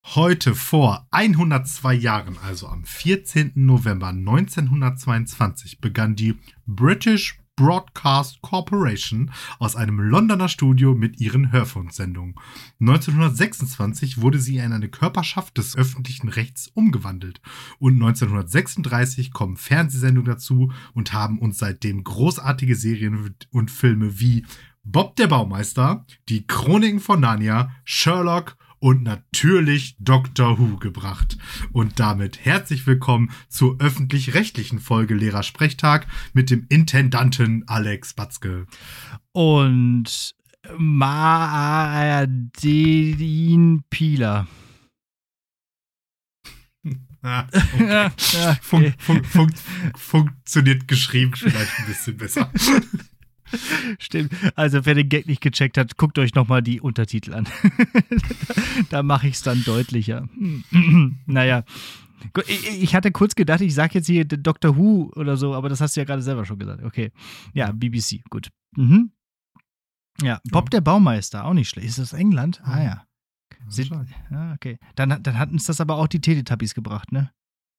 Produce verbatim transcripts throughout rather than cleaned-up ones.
Heute vor hundertzwei Jahren, also am vierzehnten November neunzehnhundertzweiundzwanzig, begann die British Broadcast Corporation aus einem Londoner Studio mit ihren Hörfunksendungen. neunzehnhundertsechsundzwanzig wurde sie in eine Körperschaft des öffentlichen Rechts umgewandelt. Und neunzehnhundertsechsunddreißig kommen Fernsehsendungen dazu und haben uns seitdem großartige Serien und Filme wie Bob der Baumeister, die Chroniken von Narnia, Sherlock und natürlich Doctor Who gebracht. Und damit herzlich willkommen zur öffentlich-rechtlichen Folge Lehrersprechtag mit dem Intendanten Alex Batzke. Und Martin Pieler. Ah, okay. Ja, okay. Fun- fun- fun- funktioniert geschrieben vielleicht ein bisschen besser. Stimmt. Also wer den Gag nicht gecheckt hat, guckt euch nochmal die Untertitel an. Da mache ich es dann deutlicher. Naja. Ich hatte kurz gedacht, ich sage jetzt hier Doctor Who oder so, aber das hast du ja gerade selber schon gesagt. Okay. Ja, B B C, gut. Mhm. Ja, Bob der Baumeister, auch nicht schlecht. Ist das England? Ah ja. Sind, ja okay. Dann, dann hatten es das aber auch die Teletubbies gebracht, ne?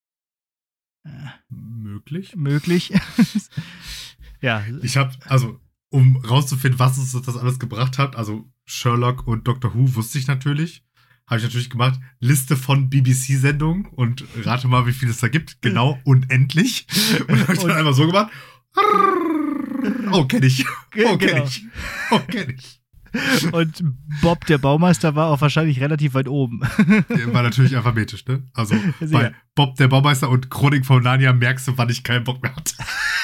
Möglich. Möglich. Ja. Ich habe, also, um rauszufinden, was uns das alles gebracht hat, also Sherlock und Doctor Who wusste ich natürlich. Habe ich natürlich gemacht. Liste von B B C-Sendungen und rate mal, wie viel es da gibt. Genau, unendlich. Und habe ich dann einfach so gemacht. Oh, kenn ich. Oh, kenn genau. ich. Oh, kenn ich. Und Bob der Baumeister war auch wahrscheinlich relativ weit oben. War natürlich alphabetisch, ne? Also bei Bob der Baumeister und Chronik von Narnia merkst du, wann ich keinen Bock mehr hatte.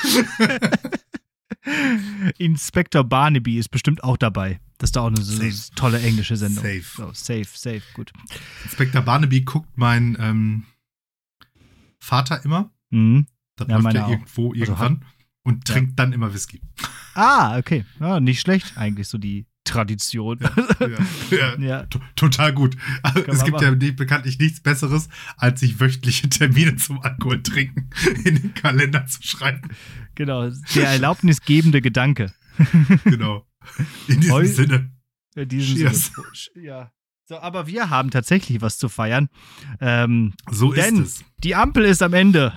Inspektor Barnaby ist bestimmt auch dabei. Das ist da auch eine so Safe. tolle englische Sendung. Safe. So, safe, safe, gut. Inspektor Barnaby guckt mein ähm, Vater immer. Mhm. Das Ja, läuft meine ja auch. irgendwo Also irgendwann. hat- Und trinkt dann immer Whisky. Ah, okay. Ja, nicht schlecht. Eigentlich so die Tradition. Ja, ja, Ja. t- total gut. Also, Kann es man gibt ja nicht, bekanntlich nichts Besseres, als sich wöchentliche Termine zum Alkohol trinken in den Kalender zu schreiben. Genau. Der erlaubnisgebende Gedanke. Genau. In diesem Heu- Sinne. In diesem Cheers. Sinne. Ja. So, aber wir haben tatsächlich was zu feiern. Ähm, So denn ist es. die Ampel ist am Ende.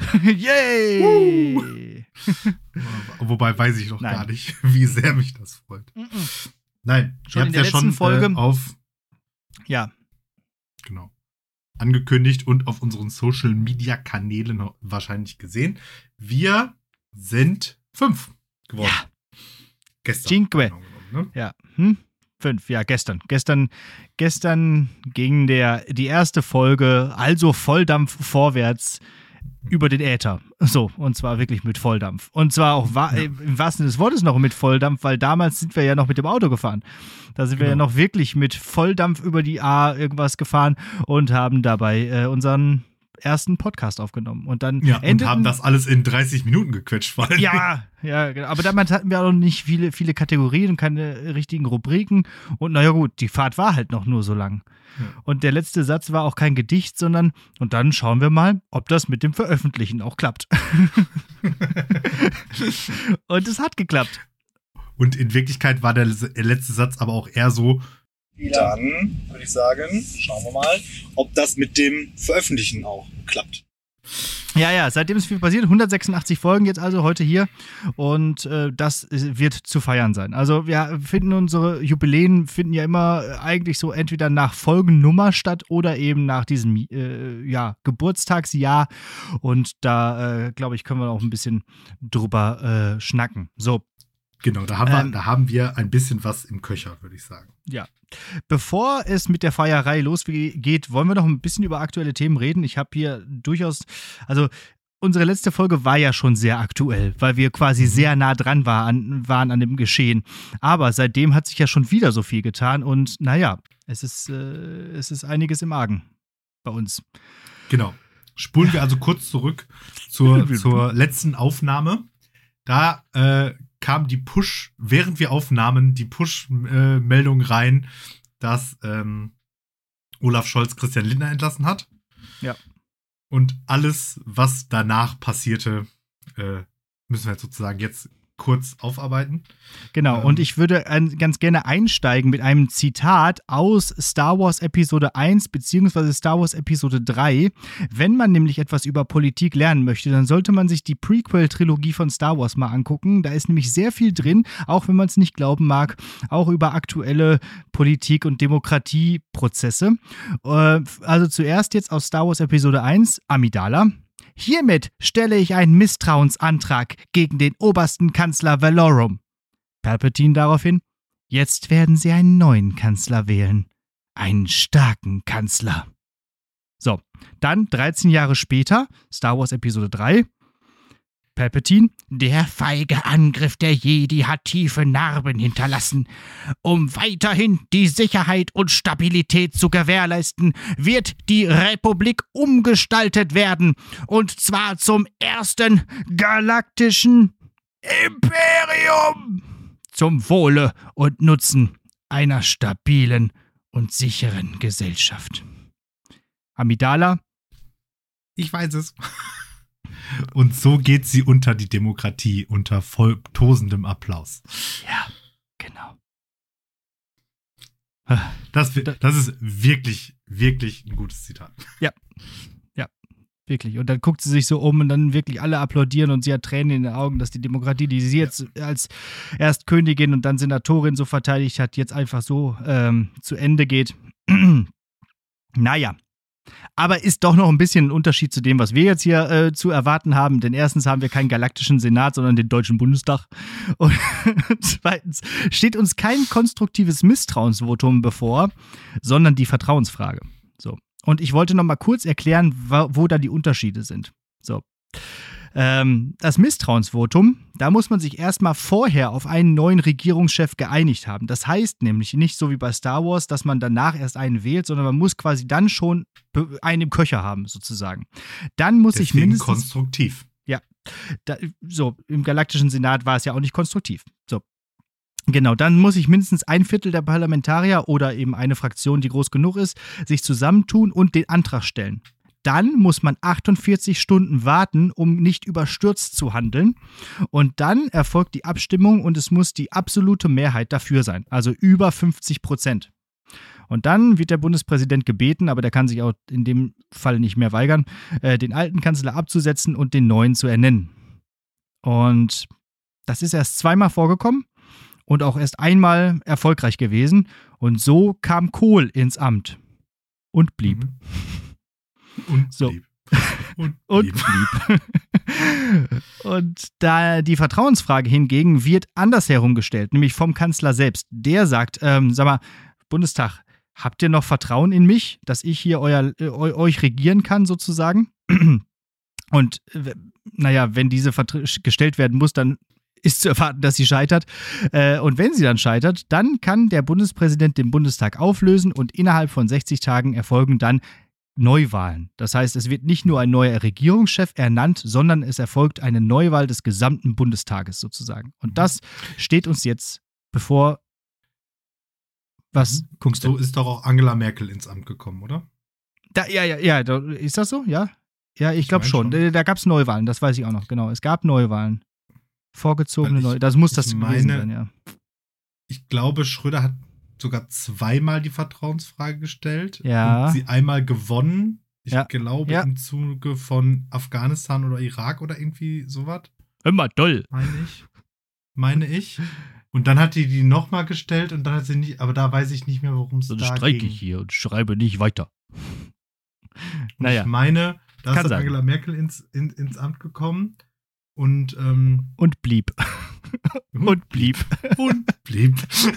Yay! Wobei weiß ich noch Nein. gar nicht, wie sehr mich das freut. Nein, Schon ihr in habt der ja schon letzten Folge. äh, auf Ja, genau, angekündigt und auf unseren Social-Media-Kanälen wahrscheinlich gesehen. Wir sind fünf geworden. Ja. Gestern. Cinque. genau genommen, ne? ja. Hm? Fünf, ja, gestern. Gestern, gestern ging der, die erste Folge, also Volldampf vorwärts, über den Äther. So, und zwar wirklich mit Volldampf. Und zwar auch wa- Ja. im wahrsten Sinne des Wortes noch mit Volldampf, weil damals sind wir ja noch mit dem Auto gefahren. Da sind wir ja Genau. noch wirklich mit Volldampf über die A irgendwas gefahren und haben dabei äh, unseren ersten Podcast aufgenommen. Und dann Ja, und endeten, haben das alles in dreißig Minuten gequetscht. Vor allen Dingen. Ja, ja, genau. Aber damals hatten wir auch noch nicht viele, viele Kategorien und keine richtigen Rubriken. Und naja gut, die Fahrt war halt noch nur so lang. Ja. Und der letzte Satz war auch kein Gedicht, sondern, und dann schauen wir mal, ob das mit dem Veröffentlichen auch klappt. Und es hat geklappt. Und in Wirklichkeit war der letzte Satz aber auch eher so, Dann würde ich sagen, schauen wir mal, ob das mit dem Veröffentlichen auch klappt. Ja, ja, seitdem ist viel passiert. hundertsechsundachtzig Folgen jetzt also heute hier. Und äh, das wird zu feiern sein. Also wir finden unsere Jubiläen finden ja immer äh, eigentlich so entweder nach Folgennummer statt oder eben nach diesem äh, ja, Geburtstagsjahr. Und da, äh, glaube ich, können wir auch ein bisschen drüber äh, schnacken. So, genau, da haben, wir, Ähm. da haben wir ein bisschen was im Köcher, würde ich sagen. ja. Bevor es mit der Feierei losgeht, wollen wir noch ein bisschen über aktuelle Themen reden. Ich habe hier durchaus, also unsere letzte Folge war ja schon sehr aktuell, weil wir quasi sehr nah dran war an, waren an dem Geschehen. Aber seitdem hat sich ja schon wieder so viel getan und naja, es ist, äh, es ist einiges im Argen bei uns. Genau. Spulen wir also kurz zurück zur, zur letzten Aufnahme. Da äh, kam die Push, während wir aufnahmen, die Push-Meldung rein, dass ähm, Olaf Scholz Christian Lindner entlassen hat. Ja. Und alles, was danach passierte, äh, müssen wir jetzt sozusagen jetzt kurz aufarbeiten. Genau, Ähm. und ich würde ein, ganz gerne einsteigen mit einem Zitat aus Star Wars Episode eins beziehungsweise Star Wars Episode drei. Wenn man nämlich etwas über Politik lernen möchte, dann sollte man sich die Prequel-Trilogie von Star Wars mal angucken. Da ist nämlich sehr viel drin, auch wenn man es nicht glauben mag, auch über aktuelle Politik- und Demokratieprozesse. Äh, also zuerst jetzt aus Star Wars Episode eins, Amidala. Hiermit stelle ich einen Misstrauensantrag gegen den obersten Kanzler Valorum. Palpatine daraufhin, jetzt werden sie einen neuen Kanzler wählen. Einen starken Kanzler. So, dann dreizehn Jahre später, Star Wars Episode drei. Palpatine, der feige Angriff der Jedi hat tiefe Narben hinterlassen. Um weiterhin die Sicherheit und Stabilität zu gewährleisten, wird die Republik umgestaltet werden. Und zwar zum ersten galaktischen Imperium. Zum Wohle und Nutzen einer stabilen und sicheren Gesellschaft. Amidala? Ich weiß es. Und so geht sie unter die Demokratie, unter voll tosendem Applaus. Ja, genau. Das, das ist wirklich, wirklich ein gutes Zitat. Ja, ja, wirklich. Und dann guckt sie sich so um und dann wirklich alle applaudieren und sie hat Tränen in den Augen, dass die Demokratie, die sie jetzt ja. als erst Königin und dann Senatorin so verteidigt hat, jetzt einfach so ähm, zu Ende geht. Naja. Aber ist doch noch ein bisschen ein Unterschied zu dem, was wir jetzt hier äh, zu erwarten haben. Denn erstens haben wir keinen galaktischen Senat, sondern den Deutschen Bundestag. Und zweitens steht uns kein konstruktives Misstrauensvotum bevor, sondern die Vertrauensfrage. So. Und ich wollte noch mal kurz erklären, wo, wo da die Unterschiede sind. So. Ähm, das Misstrauensvotum, da muss man sich erstmal vorher auf einen neuen Regierungschef geeinigt haben. Das heißt nämlich nicht so wie bei Star Wars, dass man danach erst einen wählt, sondern man muss quasi dann schon einen im Köcher haben, sozusagen. Dann muss Deswegen ich mindestens... konstruktiv. Ja, da, so, im Galaktischen Senat war es ja auch nicht konstruktiv. So. Genau, dann muss ich mindestens ein Viertel der Parlamentarier oder eben eine Fraktion, die groß genug ist, sich zusammentun und den Antrag stellen. Dann muss man achtundvierzig Stunden warten, um nicht überstürzt zu handeln. Und dann erfolgt die Abstimmung und es muss die absolute Mehrheit dafür sein, also über fünfzig Prozent. Und dann wird der Bundespräsident gebeten, aber der kann sich auch in dem Fall nicht mehr weigern, äh, den alten Kanzler abzusetzen und den neuen zu ernennen. Und das ist erst zweimal vorgekommen und auch erst einmal erfolgreich gewesen. Und so kam Kohl ins Amt und blieb. Mhm. Und so. blieb. Und blieb. Und blieb. Und da die Vertrauensfrage hingegen wird anders herumgestellt, nämlich vom Kanzler selbst. Der sagt, ähm, sag mal, Bundestag, habt ihr noch Vertrauen in mich, dass ich hier euer, äh, euch regieren kann, sozusagen? Und äh, naja, wenn diese Vertr- gestellt werden muss, dann ist zu erwarten, dass sie scheitert. Äh, und wenn sie dann scheitert, dann kann der Bundespräsident den Bundestag auflösen und innerhalb von sechzig Tagen erfolgen dann Neuwahlen. Das heißt, es wird nicht nur ein neuer Regierungschef ernannt, sondern es erfolgt eine Neuwahl des gesamten Bundestages sozusagen. Und das steht uns jetzt bevor. Was guckst du? So ist doch auch Angela Merkel ins Amt gekommen, oder? Da, ja, ja, ja. Da, ist das so? Ja? Ja, ich glaube schon. schon. Da, da gab es Neuwahlen, das weiß ich auch noch. Genau, es gab Neuwahlen. Vorgezogene Neuwahlen. Das muss das meine, gewesen sein, ja. Ich glaube, Schröder hat sogar zweimal die Vertrauensfrage gestellt. Ja. Und sie einmal gewonnen. Ich ja. glaube, ja. im Zuge von Afghanistan oder Irak oder irgendwie sowas. Immer toll. Meine ich. Meine ich. Und dann hat die die nochmal gestellt und dann hat sie nicht, aber da weiß ich nicht mehr, worum es da ging. Dann streike ich hier und schreibe nicht weiter. Naja. Ich meine, da Kann ist sein. Angela Merkel ins, in, ins Amt gekommen und ähm, und blieb. und blieb. Und blieb.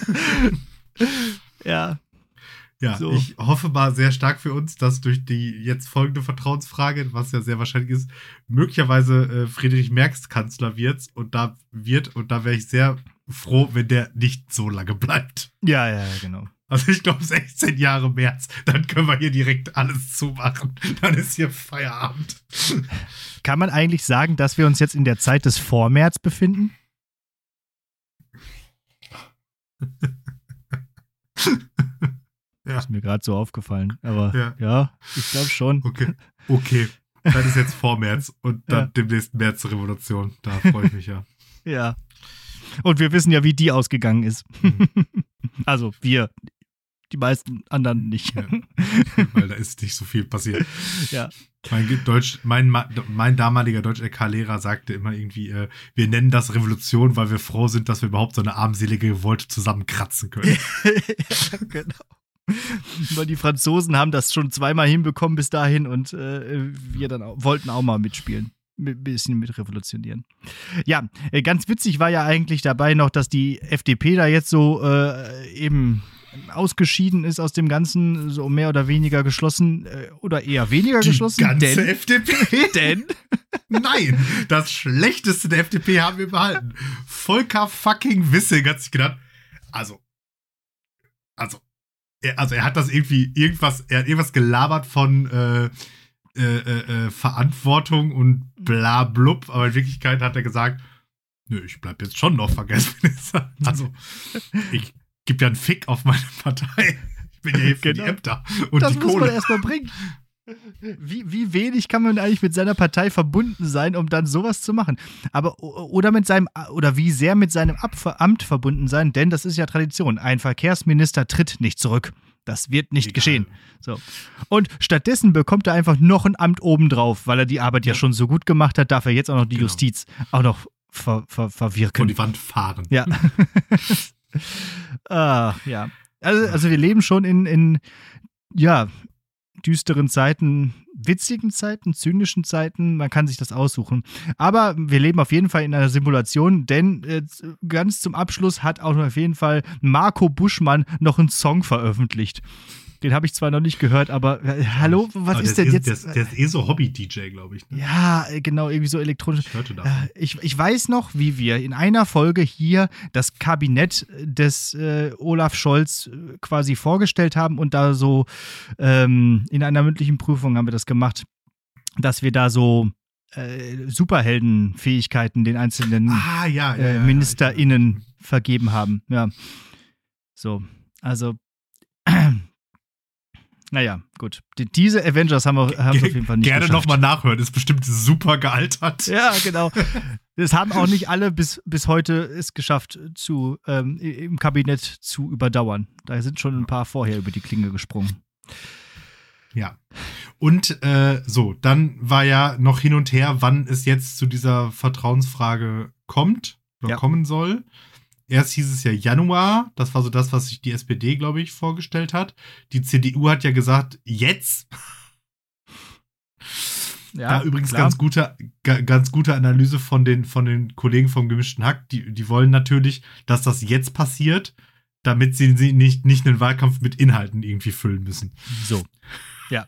Ja. Ja, so. Ich hoffe mal sehr stark für uns, dass durch die jetzt folgende Vertrauensfrage, was ja sehr wahrscheinlich ist, möglicherweise äh, Friedrich Merz Kanzler wird und da wird und da wäre ich sehr froh, wenn der nicht so lange bleibt. Ja, ja, genau. Also ich glaube sechzehn Jahre März, dann können wir hier direkt alles zumachen. Dann ist hier Feierabend. Kann man eigentlich sagen, dass wir uns jetzt in der Zeit des Vormärz befinden? Ja. Ist mir gerade so aufgefallen. Aber ja, ja ich glaube schon. Okay, okay. Dann ist jetzt vor März und dann ja. demnächst Märzrevolution. Da freue ich mich ja. Ja. Und wir wissen ja, wie die ausgegangen ist. Mhm. Also wir, die meisten anderen nicht. Ja. Weil da ist nicht so viel passiert. Ja. Mein, Deutsch, mein, mein damaliger Deutsch-L K-Lehrer sagte immer irgendwie, äh, wir nennen das Revolution, weil wir froh sind, dass wir überhaupt so eine armselige Wolte zusammenkratzen können. Ja, genau. Weil die Franzosen haben das schon zweimal hinbekommen bis dahin und äh, wir dann auch, wollten auch mal mitspielen. Ein bisschen mit revolutionieren. Ja, äh, ganz witzig war ja eigentlich dabei noch, dass die F D P da jetzt so äh, eben ausgeschieden ist aus dem Ganzen, so mehr oder weniger geschlossen äh, oder eher weniger Die geschlossen. ganze denn, F D P? denn Nein, das Schlechteste der F D P haben wir behalten. Volker fucking Wissing hat sich gedacht, also, also, er, also er hat das irgendwie, irgendwas, er hat irgendwas gelabert von äh, äh, äh, Verantwortung und bla blub, aber in Wirklichkeit hat er gesagt, nö, ich bleib jetzt schon noch Verkehrsminister. Also, ich gebe ja einen Fick auf meine Partei. Ich bin ja hier für Genau. die Ämter und das die muss Kohle. man erstmal bringen. Wie, wie wenig kann man eigentlich mit seiner Partei verbunden sein, um dann sowas zu machen? Aber oder mit seinem oder wie sehr mit seinem Amt verbunden sein, denn das ist ja Tradition. Ein Verkehrsminister tritt nicht zurück. Das wird nicht Egal. geschehen. So. Und stattdessen bekommt er einfach noch ein Amt obendrauf, weil er die Arbeit ja, ja schon so gut gemacht hat, darf er jetzt auch noch die genau. Justiz auch noch ver, ver, verwirken. Vor die Wand fahren. Ja. ah, ja. Also, also wir leben schon in, in ja, düsteren Zeiten, witzigen Zeiten, zynischen Zeiten, man kann sich das aussuchen. Aber wir leben auf jeden Fall in einer Simulation, denn äh, ganz zum Abschluss hat auch auf jeden Fall Marco Buschmann noch einen Song veröffentlicht. Den habe ich zwar noch nicht gehört, aber äh, hallo, was aber ist denn ist, jetzt? Der ist, der ist eh so Hobby-D J, glaube ich. Ne? Ja, genau, irgendwie so elektronisch. Ich hörte davon. Äh, ich, ich weiß noch, wie wir in einer Folge hier das Kabinett des äh, Olaf Scholz äh, quasi vorgestellt haben und da so ähm, in einer mündlichen Prüfung haben wir das gemacht, dass wir da so äh, Superheldenfähigkeiten den einzelnen Ah, ja, ja, äh, ja, MinisterInnen ja. vergeben haben. Ja, so, also naja, gut. Die, diese Avengers haben wir haben es auf jeden Fall nicht Gerne geschafft. nochmal nachhören, ist bestimmt super gealtert. Ja, genau. Das haben auch nicht alle bis, bis heute es geschafft, zu, ähm, im Kabinett zu überdauern. Da sind schon ein paar vorher über die Klinge gesprungen. Ja. Und äh, so, dann war ja noch hin und her, wann es jetzt zu dieser Vertrauensfrage kommt oder Ja. kommen soll. Erst hieß es ja Januar, das war so das, was sich die S P D, glaube ich, vorgestellt hat. Die C D U hat ja gesagt, jetzt. Ja, da übrigens klar. ganz gute, ga, ganz gute Analyse von den, von den Kollegen vom Gemischten Hack. Die, die wollen natürlich, dass das jetzt passiert, damit sie, sie nicht, nicht einen Wahlkampf mit Inhalten irgendwie füllen müssen. So. Ja.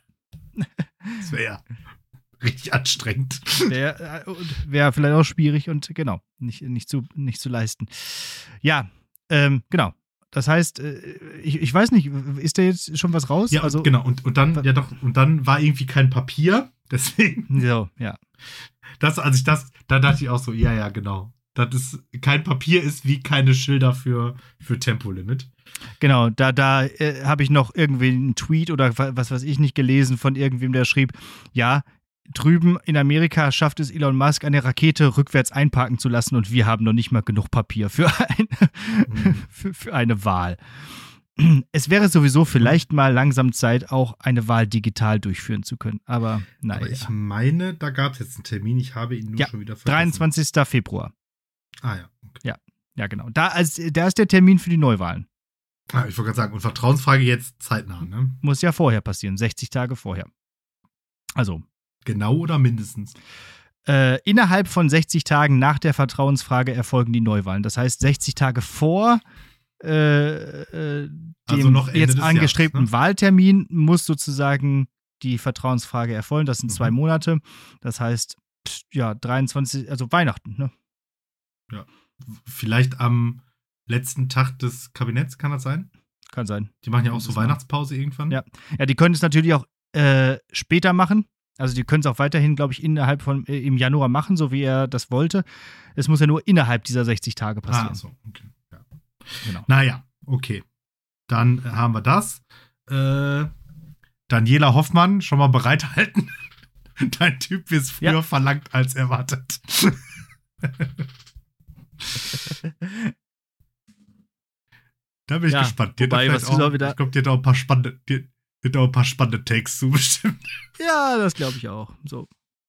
Das wäre ja richtig anstrengend. Wäre wär vielleicht auch schwierig und genau, nicht, nicht, zu, nicht zu leisten. Ja, ähm, genau. Das heißt, ich, ich weiß nicht, ist da jetzt schon was raus? Ja, also, genau. Und, und dann, ja doch, und dann war irgendwie kein Papier. Deswegen. So, ja. Das, als ich das, da dachte ich auch so, ja, ja, genau. Das ist, kein Papier ist wie keine Schilder für, für Tempolimit. Genau, da, da äh, habe ich noch irgendwie einen Tweet oder was weiß ich nicht gelesen von irgendwem, der schrieb, ja, drüben in Amerika schafft es Elon Musk, eine Rakete rückwärts einparken zu lassen und wir haben noch nicht mal genug Papier für, ein, mhm. für, für eine Wahl. Es wäre sowieso vielleicht mal langsam Zeit, auch eine Wahl digital durchführen zu können. Aber naja. Aber ich meine, da gab es jetzt einen Termin. Ich habe ihn nur ja, schon wieder vergessen. dreiundzwanzigster Februar. Ah ja. Okay. Ja, ja, genau. Da, als, da ist der Termin für die Neuwahlen. Ah, ich wollte gerade sagen, und Vertrauensfrage jetzt zeitnah, ne? Muss ja vorher passieren, sechzig Tage vorher. Also. Genau oder mindestens? Äh, innerhalb von sechzig Tagen nach der Vertrauensfrage erfolgen die Neuwahlen. Das heißt, sechzig Tage vor äh, äh, dem also noch Ende jetzt des angestrebten Jahres, ne? Wahltermin muss sozusagen die Vertrauensfrage erfolgen. Das sind Mhm. zwei Monate. Das heißt, ja, dreiundzwanzig, also Weihnachten, ne? Ja. Vielleicht am letzten Tag des Kabinetts, kann das sein? Kann sein. Die machen ja auch so Das machen. Weihnachtspause irgendwann. Ja. Ja, die können es natürlich auch äh, später machen. Also die können es auch weiterhin, glaube ich, innerhalb von äh, im Januar machen, so wie er das wollte. Es muss ja nur innerhalb dieser sechzig Tage passieren. Ah, so, okay. Ja. Genau. Naja, okay. Dann haben wir das. Äh, Daniela Hoffmann, schon mal bereithalten. Dein Typ ist früher Ja. verlangt als erwartet. Da bin ich Ja, gespannt. Die hat da wobei, vielleicht was ist auch auch, wieder- ich glaube, die hat auch ein paar spannende, die, die hat auch ein paar spannende Takes zu bestimmt. Ja, das glaube ich auch. So.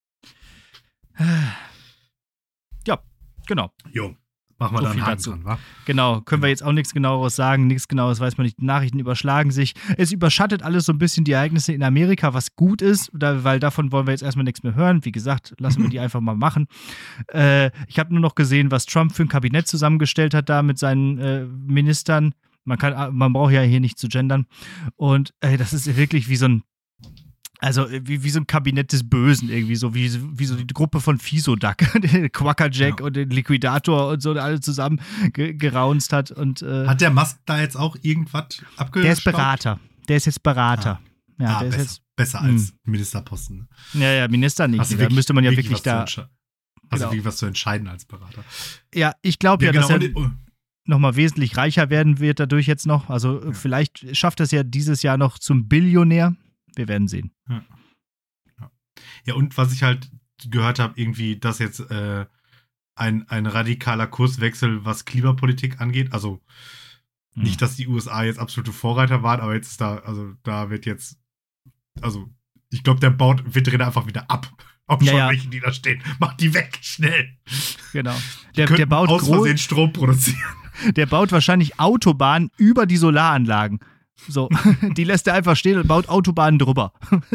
Ja, genau. Jo, machen wir So da einen viel Haken dazu. dran, wa? Genau, können wir jetzt auch nichts Genaueres sagen, nichts Genaues weiß man nicht. Die Nachrichten überschlagen sich. Es überschattet alles so ein bisschen die Ereignisse in Amerika, was gut ist, da, weil davon wollen wir jetzt erstmal nichts mehr hören. Wie gesagt, lassen wir die einfach mal machen. Äh, ich habe nur noch gesehen, was Trump für ein Kabinett zusammengestellt hat da mit seinen äh, Ministern. Man kann, man braucht ja hier nicht zu gendern. Und äh, das ist wirklich wie so ein Also wie, wie so ein Kabinett des Bösen irgendwie, so wie, wie so die Gruppe von Fisoduck, den Quackerjack Ja. und den Liquidator und so, der alle zusammen ge geraunzt hat. Und, äh, Hat der Musk da jetzt auch irgendwas abgestaubt? der ist Berater. Der ist jetzt Berater. Ja, ah, der ist besser, jetzt, besser als Ministerposten. Ne? ja, ja, Minister nicht. Hast du Da müsste man ja wirklich, was zu da. entsche- Hast Genau. du wirklich was zu entscheiden als Berater? Ja, ich glaube ja, genau. dass er und- oh, nochmal wesentlich reicher werden wird dadurch jetzt noch. Also Ja. vielleicht schafft er es ja dieses Jahr noch zum Billionär. Wir werden sehen. Ja, und was ich halt gehört habe, irgendwie, dass jetzt äh, ein, ein radikaler Kurswechsel, was Klimapolitik angeht, also Hm. nicht, dass die U S A jetzt absolute Vorreiter waren, aber jetzt ist da, also da wird jetzt, also ich glaube, der baut, wird drin einfach wieder ab. Auch Ja, schon ja. welche, die da stehen. Macht die weg, schnell. Genau. Die Der, könnten der, baut aus groß, Versehen Strom produzieren. der baut wahrscheinlich Autobahnen über die Solaranlagen. So, die lässt er einfach stehen und baut Autobahnen drüber.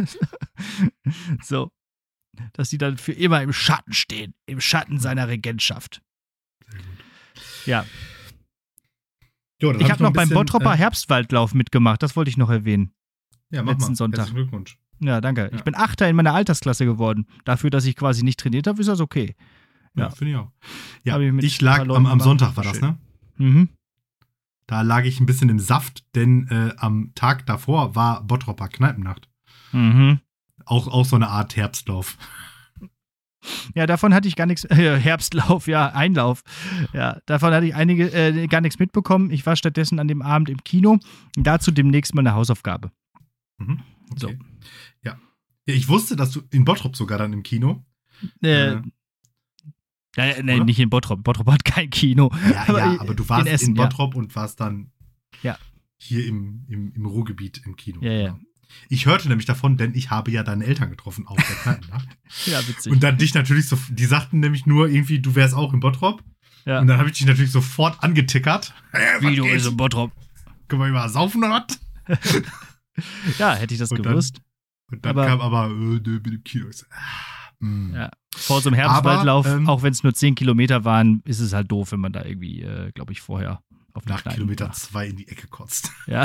So, dass die dann für immer im Schatten stehen, im Schatten seiner Regentschaft. Ja, Jo, dann ich hab habe noch ein beim bisschen, Bottropper äh, Herbstwaldlauf mitgemacht, das wollte ich noch erwähnen. Ja, mach letzten mal. Sonntag. Herzlichen Glückwunsch. Ja, danke. Ja. Ich bin Achter in meiner Altersklasse geworden. Dafür, dass ich quasi nicht trainiert habe, ist das okay. Ja, Ja. finde ich auch. Ja, Hab ich mit ich ein lag paar am, Leuten am gemacht. Sonntag, war das, Schön. ne? Mhm. Da lag ich ein bisschen im Saft, denn äh, am Tag davor war Bottropper Kneipennacht. Mhm. Auch, auch so eine Art Herbstlauf. Ja, davon hatte ich gar nichts, äh, Herbstlauf, ja, Einlauf. Ja, davon hatte ich einige, äh, gar nichts mitbekommen. Ich war stattdessen an dem Abend im Kino. Dazu demnächst mal eine Hausaufgabe. Mhm. Okay. So. Ja. Ja, ich wusste, dass du in Bottrop sogar dann im Kino. Äh, Äh, ja, nee, oder? nicht in Bottrop. Bottrop hat kein Kino. ja, aber ja, in- aber du warst in in, Essen, ja. Bottrop und warst dann Ja. hier im, im, im Ruhrgebiet im Kino. Ja, ja. Genau. Ich hörte nämlich davon, denn ich habe ja deine Eltern getroffen auf der Kneipennacht. Ja, witzig. Und dann dich natürlich so, die sagten nämlich nur irgendwie, du wärst auch in Bottrop. Ja. Und dann habe ich dich natürlich sofort angetickert. Hey, was Wie du geht? ist in Bottrop. Können wir mal saufen oder was? Ja, hätte ich das Und dann- gewusst. Und dann Aber- kam aber, äh, nö, bin im Kino. Ich so, ah, mm. Ja. Vor so einem Herbstwaldlauf, Aber, ähm, auch wenn es nur zehn Kilometer waren, ist es halt doof, wenn man da irgendwie, äh, glaube ich, vorher auf einer Nach Kneipe Kilometer war. zwei in die Ecke kotzt. Ja.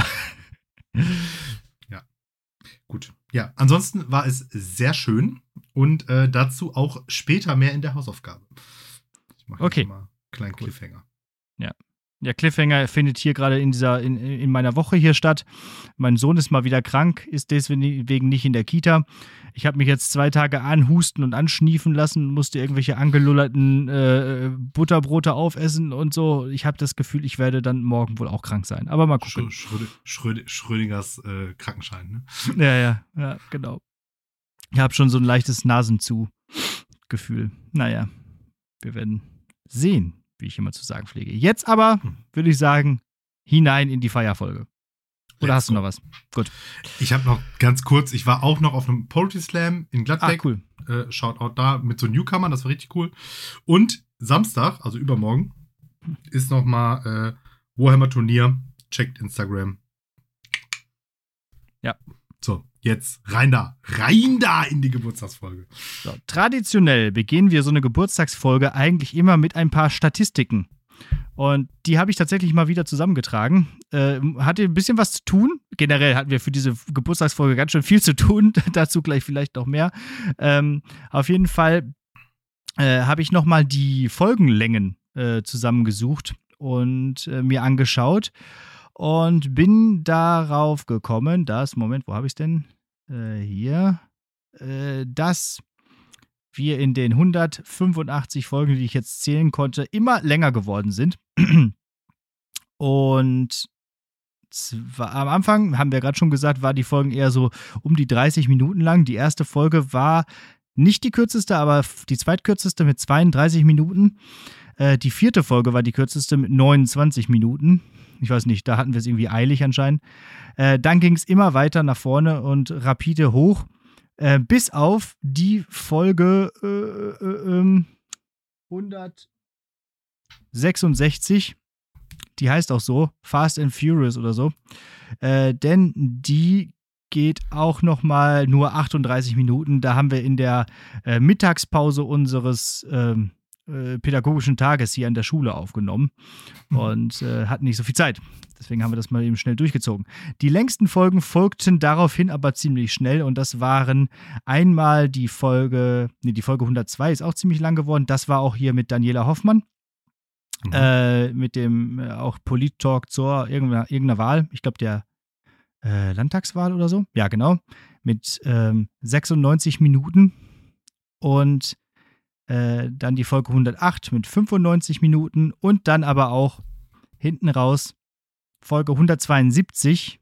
Gut. Ja, ansonsten war es sehr schön und äh, dazu auch später mehr in der Hausaufgabe. Ich mache Okay. jetzt mal einen kleinen Gut. Cliffhanger. Der Cliffhanger findet hier gerade in dieser, in, in meiner Woche hier statt. Mein Sohn ist mal wieder krank, ist deswegen nicht in der Kita. Ich habe mich jetzt zwei Tage anhusten und anschniefen lassen, musste irgendwelche angelullerten äh, Butterbrote aufessen und so. Ich habe das Gefühl, ich werde dann morgen wohl auch krank sein. Aber mal gucken. Schrö Schröd Schröd Schrödingers äh, Krankenschein, ne? Ja, ja, ja, genau. Ich habe schon so ein leichtes Nasenzu-Gefühl. Naja, wir werden sehen, wie ich immer zu sagen pflege. Jetzt aber Hm. würde ich sagen, hinein in die Feierfolge. Oder Let's hast du go. noch was? Gut. Ich habe noch ganz kurz, ich war auch noch auf einem Poetry Slam in Ah, Gladbeck. cool. Äh, Shoutout da mit so Newcomern, das war richtig cool. Und Samstag, also übermorgen, ist noch mal äh, Warhammer Turnier. Checkt Instagram. Ja. So, jetzt rein da. Rein da in die Geburtstagsfolge. So, traditionell beginnen wir so eine Geburtstagsfolge eigentlich immer mit ein paar Statistiken. Und die habe ich tatsächlich mal wieder zusammengetragen. Äh, hatte ein bisschen was zu tun. Generell hatten wir für diese Geburtstagsfolge ganz schön viel zu tun. Dazu gleich vielleicht noch mehr. Ähm, auf jeden Fall äh, habe ich nochmal die Folgenlängen äh, zusammengesucht und äh, mir angeschaut. Und bin darauf gekommen, dass, Moment, wo habe ich es denn? Äh, hier. Äh, dass wir in den hundertfünfundachtzig Folgen, die ich jetzt zählen konnte, immer länger geworden sind. Und zwar, am Anfang, haben wir gerade schon gesagt, war die Folgen eher so um die dreißig Minuten lang. Die erste Folge war nicht die kürzeste, aber die zweitkürzeste mit zweiunddreißig Minuten. Äh, die vierte Folge war die kürzeste mit neunundzwanzig Minuten. Ich weiß nicht, da hatten wir es irgendwie eilig anscheinend. Äh, dann ging es immer weiter nach vorne und rapide hoch, äh, bis auf die Folge äh, äh, äh, hundertsechsundsechzig. Die heißt auch so, Fast and Furious oder so. Äh, denn die geht auch noch mal nur achtunddreißig Minuten. Da haben wir in der äh, Mittagspause unseres ähm, äh, pädagogischen Tages hier an der Schule aufgenommen und äh, hatten nicht so viel Zeit. Deswegen haben wir das mal eben schnell durchgezogen. Die längsten Folgen folgten daraufhin aber ziemlich schnell und das waren einmal die Folge, nee, die Folge hundertzwei ist auch ziemlich lang geworden. Das war auch hier mit Daniela Hoffmann. Mhm. Äh, mit dem äh, auch Polit-Talk zur irgendeiner, irgendeiner Wahl. Ich glaube, der äh, Landtagswahl oder so. Ja, genau. Mit ähm, sechsundneunzig Minuten. Und äh, dann die Folge hundertacht mit fünfundneunzig Minuten. Und dann aber auch hinten raus Folge hundertzweiundsiebzig.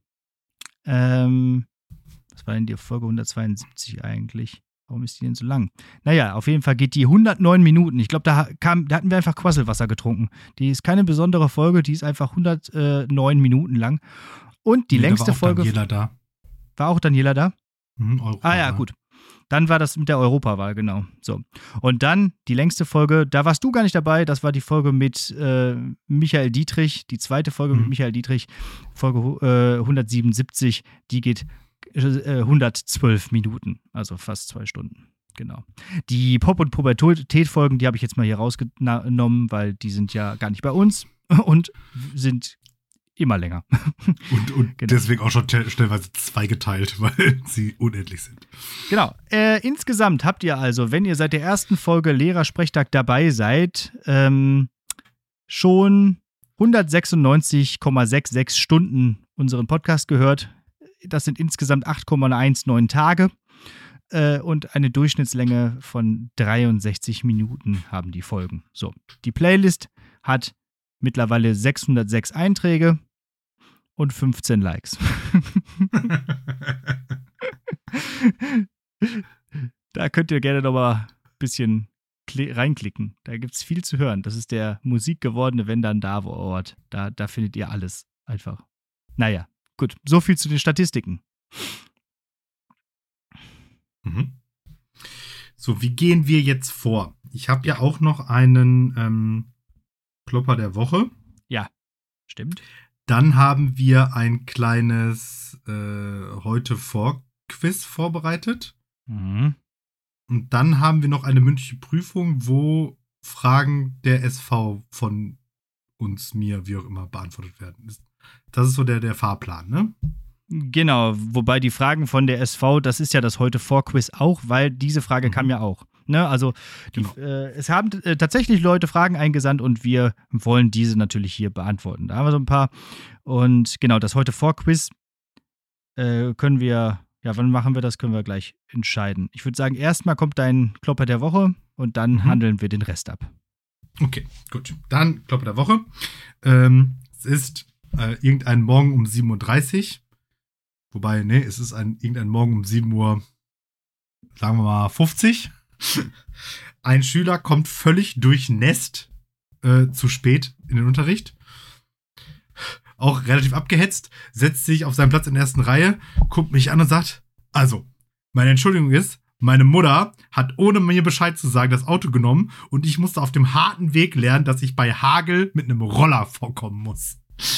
Ähm, was war denn die Folge hundertzweiundsiebzig eigentlich? Warum ist die denn so lang? Naja, auf jeden Fall geht die hundertneun Minuten. Ich glaube, da, kam, da hatten wir einfach Quasselwasser getrunken. Die ist keine besondere Folge, die ist einfach hundertneun Minuten lang. Und die nee, längste war auch Folge. Daniela da. War auch Daniela da? Mhm, Europa, ah ja, gut. Dann war das mit der Europawahl, genau. So. Und dann die längste Folge, da warst du gar nicht dabei, das war die Folge mit äh, Michael Dietrich, die zweite Folge mhm. mit Michael Dietrich, Folge äh, hundertsiebenundsiebzig, die geht hundertzwölf Minuten, also fast zwei Stunden. Genau. Die Pop- und Pubertät-Folgen, die habe ich jetzt mal hier rausgenommen, weil die sind ja gar nicht bei uns und sind immer länger. Und, und genau. Deswegen auch schon stellenweise zweigeteilt, weil sie unendlich sind. Genau. Äh, insgesamt habt ihr also, wenn ihr seit der ersten Folge Lehrersprechtag dabei seid, ähm, schon hundertsechsundneunzig Komma sechsundsechzig Stunden unseren Podcast gehört. Das sind insgesamt acht Komma neunzehn Tage äh, und eine Durchschnittslänge von dreiundsechzig Minuten haben die Folgen. So, die Playlist hat mittlerweile sechshundertsechs Einträge und fünfzehn Likes. Da könnt ihr gerne noch mal ein bisschen reinklicken. Da gibt es viel zu hören. Das ist der musikgewordene Wenn dann da Ort. Da, da findet ihr alles einfach. Naja. Gut, so viel zu den Statistiken. Mhm. So, wie gehen wir jetzt vor? Ich habe ja auch noch einen ähm, Klopper der Woche. Ja, stimmt. Dann haben wir ein kleines äh, Heute-Vor-Quiz vorbereitet. Mhm. Und dann haben wir noch eine mündliche Prüfung, wo Fragen der S V von uns, mir, wie auch immer, beantwortet werden. Das ist so der, der Fahrplan, ne? Genau, wobei die Fragen von der S V, das ist ja das Heute-Vor-Quiz auch, weil diese Frage mhm. kam ja auch. Ne? Also die, genau. äh, es haben äh, tatsächlich Leute Fragen eingesandt und wir wollen diese natürlich hier beantworten. Da haben wir so ein paar. Und genau, das Heute-Vor-Quiz äh, können wir, ja, wann machen wir das, können wir gleich entscheiden. Ich würde sagen, erstmal kommt dein Klopper der Woche und dann mhm. handeln wir den Rest ab. Okay, gut. Dann Klopper der Woche. Ähm, es ist Äh, irgendein Morgen um sieben Uhr dreißig. Wobei, nee, es ist ein, irgendein Morgen um sieben Uhr, sagen wir mal, fünfzig. Ein Schüler kommt völlig durchnässt äh, zu spät in den Unterricht. Auch relativ abgehetzt, setzt sich auf seinen Platz in der ersten Reihe, guckt mich an und sagt, also, meine Entschuldigung ist, meine Mutter hat, ohne mir Bescheid zu sagen, das Auto genommen und ich musste auf dem harten Weg lernen, dass ich bei Hagel mit einem Roller vorkommen muss.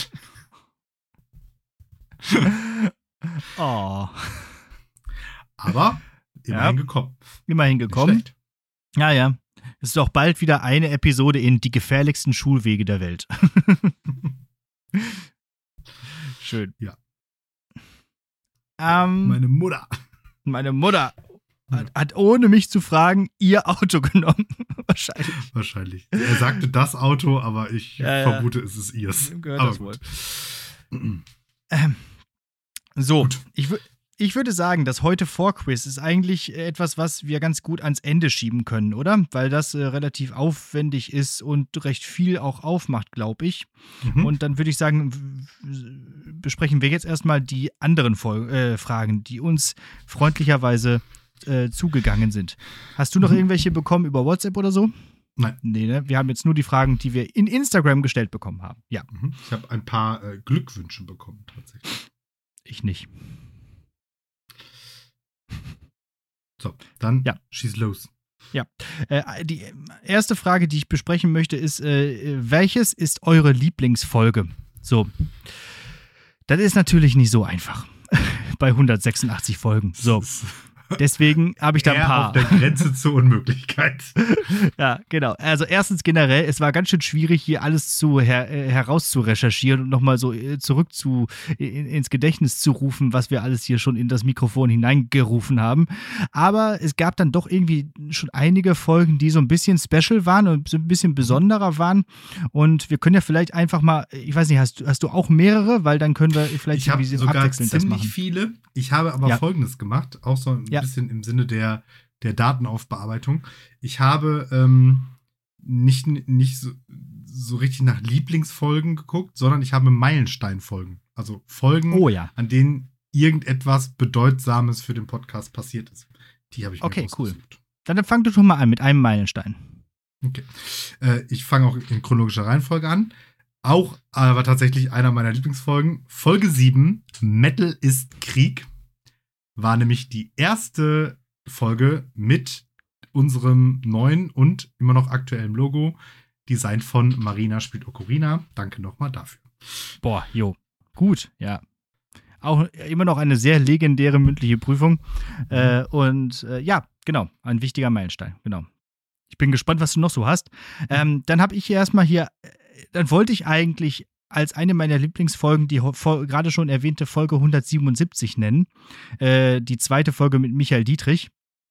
Oh. Aber immerhin ja, gekommen. Immerhin gekommen. Ja, ja. Es ist auch bald wieder eine Episode in die gefährlichsten Schulwege der Welt. Schön. Ja. Ähm, meine Mutter. Meine Mutter hat, hat ohne mich zu fragen ihr Auto genommen. Wahrscheinlich. Wahrscheinlich. Er sagte das Auto, aber ich ja, vermute, ja. es ist ihrs. Gehört aber das wohl. Ähm, so, gut. ich, w- ich würde sagen, das Heute-Vor-Quiz ist eigentlich etwas, was wir ganz gut ans Ende schieben können, oder? Weil das äh, relativ aufwendig ist und recht viel auch aufmacht, glaube ich. Mhm. Und dann würde ich sagen, w- besprechen wir jetzt erstmal die anderen Vol- äh, Fragen, die uns freundlicherweise äh, zugegangen sind. Hast du noch mhm. irgendwelche bekommen über WhatsApp oder so? Nein. Nee, ne? Wir haben jetzt nur die Fragen, die wir in Instagram gestellt bekommen haben. Ja. Mhm. Ich habe ein paar äh, Glückwünsche bekommen, tatsächlich. Ich nicht. So, dann ja. schieß los. Ja, äh, die erste Frage, die ich besprechen möchte, ist, äh, welches ist eure Lieblingsfolge? So, das ist natürlich nicht so einfach bei hundertsechsundachtzig Folgen. So, deswegen habe ich da ein paar. Auf der Grenze zur Unmöglichkeit. Ja, genau. Also erstens generell, es war ganz schön schwierig, hier alles zu her äh, herauszurecherchieren und nochmal so äh, zurück zu, in, ins Gedächtnis zu rufen, was wir alles hier schon in das Mikrofon hineingerufen haben. Aber es gab dann doch irgendwie schon einige Folgen, die so ein bisschen special waren und so ein bisschen besonderer waren. Und wir können ja vielleicht einfach mal, ich weiß nicht, hast, hast du auch mehrere? Weil dann können wir vielleicht ich habe sogar abwechselnd das machen. Ziemlich viele. Ich habe aber ja. Folgendes gemacht, auch so ein ja. bisschen im Sinne der, der Datenaufbearbeitung. Ich habe ähm, nicht, nicht so, so richtig nach Lieblingsfolgen geguckt, sondern ich habe Meilensteinfolgen. Also Folgen, oh, ja. an denen irgendetwas Bedeutsames für den Podcast passiert ist. Die habe ich mir okay, ausgesucht. Cool. Dann fang du schon mal an mit einem Meilenstein. Okay. Äh, ich fange auch in chronologischer Reihenfolge an. Auch aber tatsächlich einer meiner Lieblingsfolgen. Folge sieben, Metal ist Krieg, war nämlich die erste Folge mit unserem neuen und immer noch aktuellen Logo, Design von Marina spielt Ocarina. Danke nochmal dafür. Boah, jo, gut, ja. Auch immer noch eine sehr legendäre mündliche Prüfung. Mhm. Äh, und äh, ja, genau, ein wichtiger Meilenstein, genau. Ich bin gespannt, was du noch so hast. Ähm, dann habe ich hier erstmal hier, dann wollte ich eigentlich als eine meiner Lieblingsfolgen die gerade schon erwähnte Folge hundertsiebenundsiebzig nennen. Äh, die zweite Folge mit Michael Dietrich.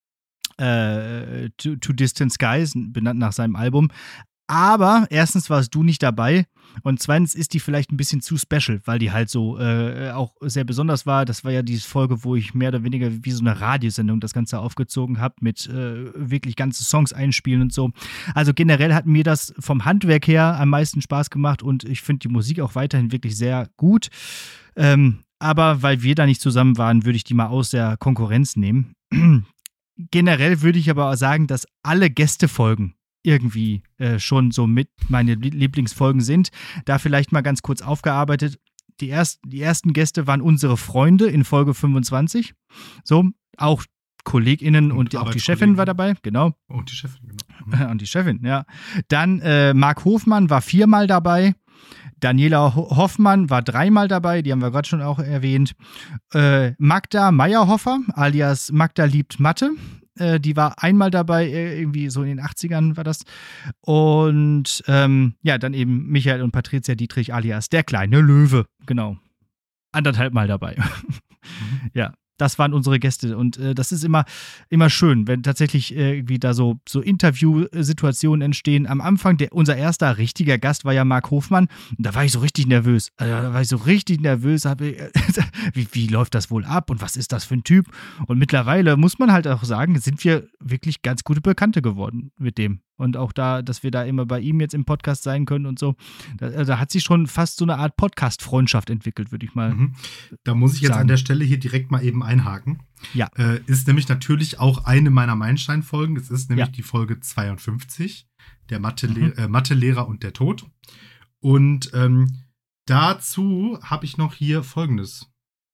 Äh, to, to Distant Skies, benannt nach seinem Album. Aber erstens warst du nicht dabei und zweitens ist die vielleicht ein bisschen zu special, weil die halt so äh, auch sehr besonders war. Das war ja diese Folge, wo ich mehr oder weniger wie so eine Radiosendung das Ganze aufgezogen habe, mit äh, wirklich ganze Songs einspielen und so. Also generell hat mir das vom Handwerk her am meisten Spaß gemacht und ich finde die Musik auch weiterhin wirklich sehr gut. Ähm, aber weil wir da nicht zusammen waren, würde ich die mal aus der Konkurrenz nehmen. Generell würde ich aber auch sagen, dass alle Gästefolgen irgendwie äh, schon so mit meine Lieblingsfolgen sind. Da vielleicht mal ganz kurz aufgearbeitet. Die, erst, die ersten Gäste waren unsere Freunde in Folge fünfundzwanzig. So, auch KollegInnen und, und auch die Chefin war dabei, genau. Und die Chefin, genau. Mhm. Und die Chefin, ja. Dann äh, Marc Hofmann war viermal dabei. Daniela Ho- Hoffmann war dreimal dabei, die haben wir gerade schon auch erwähnt. Äh, Magda Meyerhofer, alias Magda liebt Mathe. Die war einmal dabei, irgendwie so in den achtzigern war das. Und ähm, ja, dann eben Michael und Patricia Dietrich alias der kleine Löwe. Genau. Anderthalb Mal dabei. Mhm. Ja, das waren unsere Gäste. Und äh, das ist immer, immer schön, wenn tatsächlich äh, irgendwie da so, so Interviewsituationen entstehen. Am Anfang, der, unser erster richtiger Gast war ja Marc Hofmann. Und da war ich so richtig nervös. Also, da war ich so richtig nervös. Hab, äh, wie, wie läuft das wohl ab? Und was ist das für ein Typ? Und mittlerweile muss man halt auch sagen, sind wir wirklich ganz gute Bekannte geworden mit dem. Und auch da, dass wir da immer bei ihm jetzt im Podcast sein können und so. Da, da hat sich schon fast so eine Art Podcast-Freundschaft entwickelt, würde ich mal mhm. Da muss ich jetzt sagen. an der Stelle hier direkt mal eben einhaken. Ja. Äh, ist nämlich natürlich auch eine meiner Meilenstein-Folgen. Es ist nämlich ja. die Folge zweiundfünfzig, der Mathe- mhm. äh, Mathelehrer und der Tod. Und ähm, dazu habe ich noch hier Folgendes.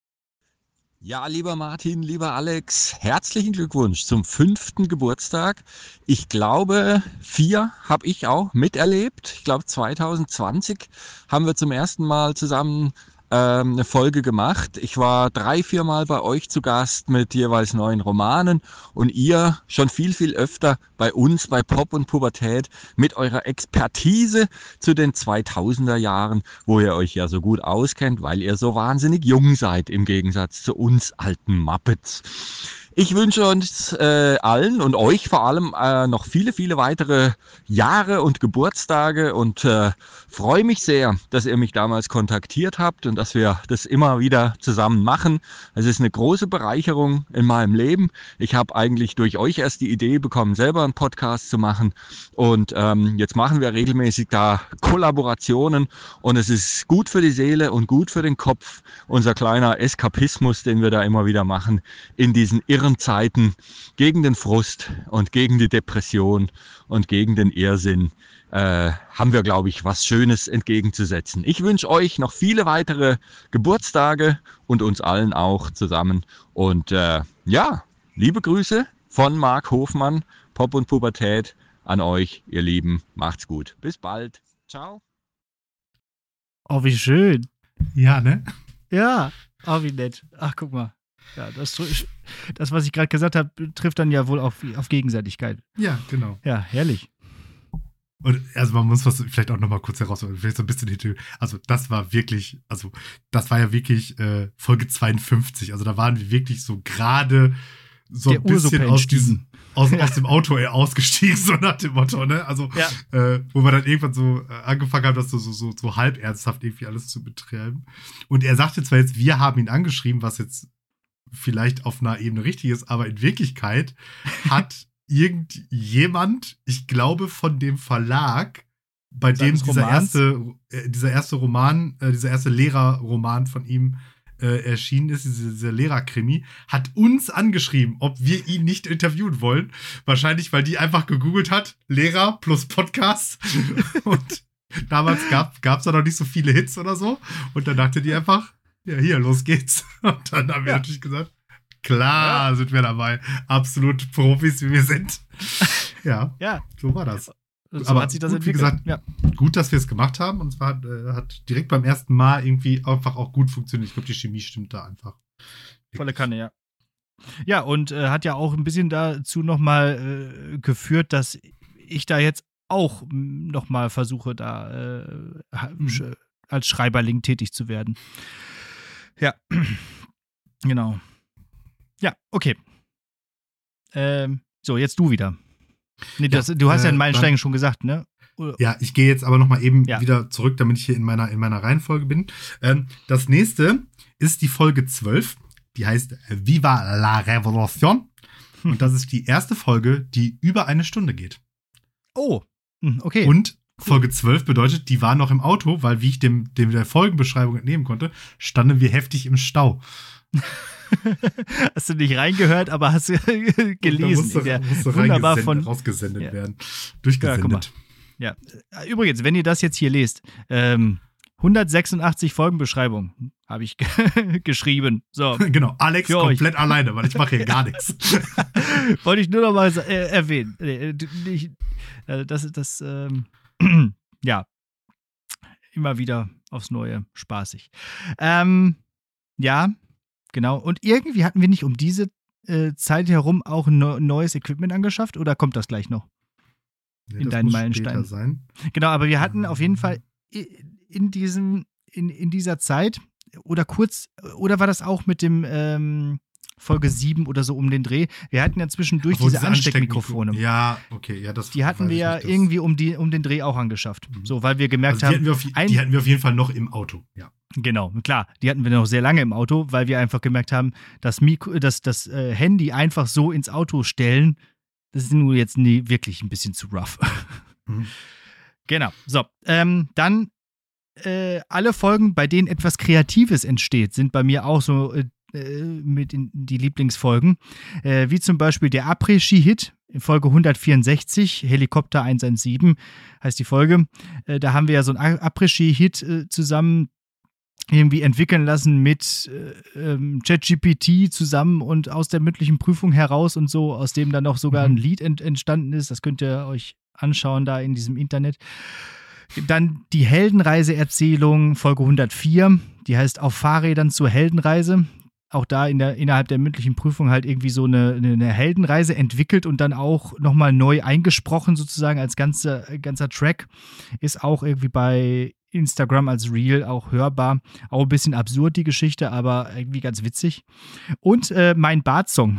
Ja, lieber Martin, lieber Alex, herzlichen Glückwunsch zum fünften Geburtstag. Ich glaube, vier habe ich auch miterlebt. Ich glaube, zwanzig zwanzig haben wir zum ersten Mal zusammen ähm, eine Folge gemacht. Ich war drei, vier Mal bei euch zu Gast mit jeweils neuen Romanen und ihr schon viel, viel öfter bei uns, bei Pop und Pubertät mit eurer Expertise zu den zweitausender Jahren, wo ihr euch ja so gut auskennt, weil ihr so wahnsinnig jung seid im Gegensatz zu uns alten Muppets. Ich wünsche uns äh, allen und euch vor allem äh, noch viele, viele weitere Jahre und Geburtstage und äh, freue mich sehr, dass ihr mich damals kontaktiert habt und dass wir das immer wieder zusammen machen. Es ist eine große Bereicherung in meinem Leben. Ich habe eigentlich durch euch erst die Idee bekommen, selber einen Podcast zu machen und ähm, jetzt machen wir regelmäßig da Kollaborationen und es ist gut für die Seele und gut für den Kopf, unser kleiner Eskapismus, den wir da immer wieder machen, in diesen irren schweren Zeiten gegen den Frust und gegen die Depression und gegen den Irrsinn äh, haben wir, glaube ich, was Schönes entgegenzusetzen. Ich wünsche euch noch viele weitere Geburtstage und uns allen auch zusammen. Und äh, ja, liebe Grüße von Marc Hofmann, Pop und Pubertät an euch, ihr Lieben. Macht's gut. Bis bald. Ciao. Oh, wie schön. Ja, ne? Ja, oh, wie nett. Ach, guck mal. Ja, das, das was ich gerade gesagt habe, trifft dann ja wohl auf, auf Gegenseitigkeit. Ja, genau. Ja, herrlich. Und also man muss was vielleicht auch nochmal kurz herausfinden, vielleicht so ein bisschen hinter. Also das war wirklich, also das war ja wirklich äh, Folge zweiundfünfzig. Also da waren wir wirklich so gerade so Der ein bisschen aus diesem, aus, Ja. aus dem Auto ausgestiegen, so nach dem Motto, ne? Also Ja. äh, wo wir dann irgendwann so äh, angefangen haben, das so, so, so, so halb ernsthaft irgendwie alles zu betreiben. Und er sagte zwar jetzt, wir haben ihn angeschrieben, was jetzt vielleicht auf einer Ebene richtig ist, aber in Wirklichkeit hat irgendjemand, ich glaube von dem Verlag, bei dem Seines dieser Romans? erste, äh, dieser erste Roman, äh, dieser erste Lehrerroman von ihm äh, erschienen ist, dieser, dieser Lehrerkrimi, hat uns angeschrieben, ob wir ihn nicht interviewen wollen. Wahrscheinlich, weil die einfach gegoogelt hat, Lehrer plus Podcast. Und damals gab es da noch nicht so viele Hits oder so. Und dann dachte die einfach, ja, hier, los geht's. Und dann haben wir Ja. natürlich gesagt, klar, sind wir dabei. Absolut Profis, wie wir sind. Ja, Ja, so war das. so Aber hat sich das gut, wie entwickelt. gesagt, ja. Gut, dass wir es gemacht haben. Und zwar äh, hat direkt beim ersten Mal irgendwie einfach auch gut funktioniert. Ich glaube, die Chemie stimmt da einfach. Volle Kanne, ja. Ja, und äh, hat ja auch ein bisschen dazu nochmal äh, geführt, dass ich da jetzt auch nochmal versuche, da äh, Mhm. sch- als Schreiberling tätig zu werden. Ja, genau. Ja, okay. Ähm, so, jetzt du wieder. Nee, das, du hast ja äh, in Meilenstein dann- schon gesagt, ne? Ja, ich gehe jetzt aber noch mal eben Ja. wieder zurück, damit ich hier in meiner, in meiner Reihenfolge bin. Ähm, das nächste ist die Folge zwölf. Die heißt Viva la Revolution. Und das ist die erste Folge, die über eine Stunde geht. Oh, hm, okay. Und Folge zwölf bedeutet, die war noch im Auto, weil, wie ich dem, dem der Folgenbeschreibung entnehmen konnte, standen wir heftig im Stau. Hast du nicht reingehört, aber hast gelesen. Und da musste, in der, musste wunderbar reingesendet- von, rausgesendet Ja. werden. Ja, guck Durchgesendet. Ja, äh, übrigens, wenn ihr das jetzt hier lest, ähm, hundertsechsundachtzig Folgenbeschreibung habe ich geschrieben. So, Genau, Alex Für euch. komplett alleine, weil ich mache hier gar nichts. wollte ich nur noch mal äh, erwähnen. Äh, du- nicht, äh, das ist das, ähm, ja, immer wieder aufs Neue spaßig. Ähm, ja, genau. Und irgendwie hatten wir nicht um diese äh, Zeit herum auch ein neu- neues Equipment angeschafft oder kommt das gleich noch? Nee, In das deinen muss Meilenstein. später sein. Genau, aber wir hatten auf jeden Fall i- in diesem, in, in dieser Zeit oder kurz, oder war das auch mit dem ähm, Folge sieben oder so um den Dreh? Wir hatten ja zwischendurch Obwohl diese Ansteckmikrofone. Ja, okay, ja, das Die hatten weiß wir ich ja nicht, das- irgendwie um, die, um den Dreh auch angeschafft. Mhm. So, weil wir gemerkt Also die, hatten haben, wir auf, ein- die hatten wir auf jeden Fall noch im Auto. Ja. genau, klar, die hatten wir noch sehr lange im Auto, weil wir einfach gemerkt haben, das, Mikro, das, das äh, Handy einfach so ins Auto stellen, das ist nur jetzt nie wirklich ein bisschen zu rough. Mhm. Genau. So, ähm, dann äh, alle Folgen, bei denen etwas Kreatives entsteht, sind bei mir auch so äh, äh, mit in die Lieblingsfolgen. Äh, wie zum Beispiel der Après-Ski-Hit in Folge hundertvierundsechzig, Helikopter hundertsiebzehn heißt die Folge. Äh, da haben wir ja so einen Après-Ski-Hit äh, zusammen irgendwie entwickeln lassen mit äh, ähm, ChatGPT zusammen und aus der mündlichen Prüfung heraus und so, aus dem dann auch sogar Mhm. ein Lied ent entstanden ist. Das könnt ihr euch anschauen da in diesem Internet. Dann die Heldenreise-Erzählung, Folge hundertvier, die heißt Auf Fahrrädern zur Heldenreise. Auch da in der, innerhalb der mündlichen Prüfung halt irgendwie so eine, eine Heldenreise entwickelt und dann auch nochmal neu eingesprochen sozusagen als ganzer, ganzer Track. Ist auch irgendwie bei Instagram als Reel auch hörbar. Auch ein bisschen absurd die Geschichte, aber irgendwie ganz witzig. Und äh, mein Bart-Song.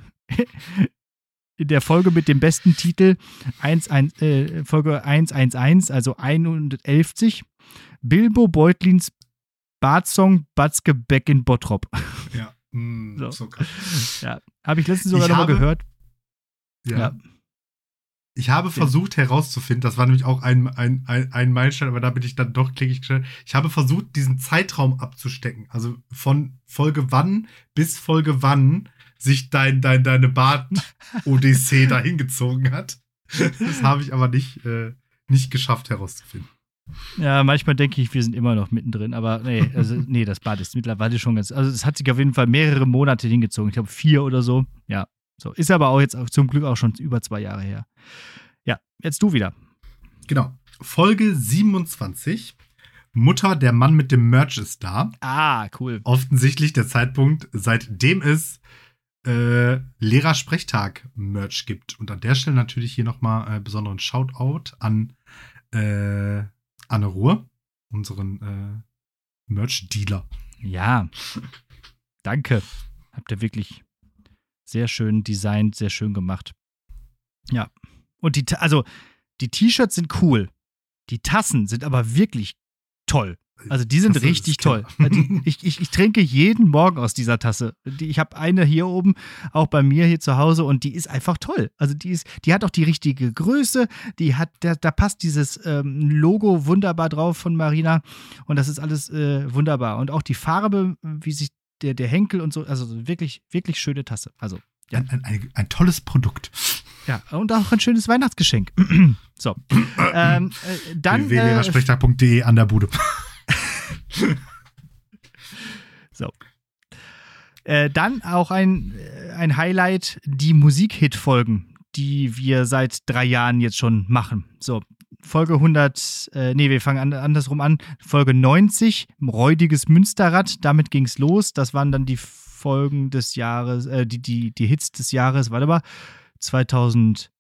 In der Folge mit dem besten Titel eins, eins, äh, Folge hundertelf, also hundertelf. Bilbo Beutlins Bartsong Batzke Beck in Bottrop. Ja. Mm, So. so krass. Ja, habe ich letztens sogar Ich nochmal habe- gehört. Ja. Ja. Ich habe versucht herauszufinden, das war nämlich auch ein, ein, ein, ein Meilenstein, aber da bin ich dann doch klickig gestellt. Ich habe versucht, diesen Zeitraum abzustecken. Also von Folge wann bis Folge wann sich dein, dein, deine Bart-Odyssee da hingezogen hat. Das habe ich aber nicht, äh, nicht geschafft herauszufinden. Ja, manchmal denke ich, wir sind immer noch mittendrin, aber nee, also, nee, das Bad ist mittlerweile schon ganz, also es hat sich auf jeden Fall mehrere Monate hingezogen, ich glaube vier oder so, ja, so, ist aber auch jetzt auch zum Glück auch schon über zwei Jahre her. Ja, jetzt du wieder. Genau, Folge siebenundzwanzig, Mutter, der Mann mit dem Merch ist da. Ah, cool. Offensichtlich der Zeitpunkt, seitdem es äh, Lehrersprechtag-Merch gibt. Und an der Stelle natürlich hier nochmal äh, besonderen Shoutout an äh, Anne Ruhr, unseren äh, Merch-Dealer. Ja, danke. Habt ihr wirklich sehr schön designt, sehr schön gemacht. Ja. Und die, also, die T-Shirts sind cool. Die Tassen sind aber wirklich toll. Also die sind Tasse richtig ist toll. toll. Die, ich, ich, ich trinke jeden Morgen aus dieser Tasse. Die, ich habe eine hier oben, auch bei mir hier zu Hause, und die ist einfach toll. Also die ist, die hat auch die richtige Größe, die hat, da, da passt dieses ähm, Logo wunderbar drauf von Marina, und das ist alles äh, wunderbar. Und auch die Farbe, wie sich der, der Henkel und so, also wirklich, wirklich schöne Tasse. Also ja. Ein, ein, ein, ein tolles Produkt. Ja, und auch ein schönes Weihnachtsgeschenk. So. ähm, äh, dann w w w punkt lehrersprechtag punkt de an der Bude. So. Äh, dann auch ein, ein Highlight, die Musik-Hit-Folgen, die wir seit drei Jahren jetzt schon machen. So, Folge hundert, äh, nee, wir fangen an, andersrum an. Folge neunzig, Räudiges Münsterrad, damit ging's los. Das waren dann die Folgen des Jahres, äh, die, die, die Hits des Jahres, warte mal, zweitausendzwei,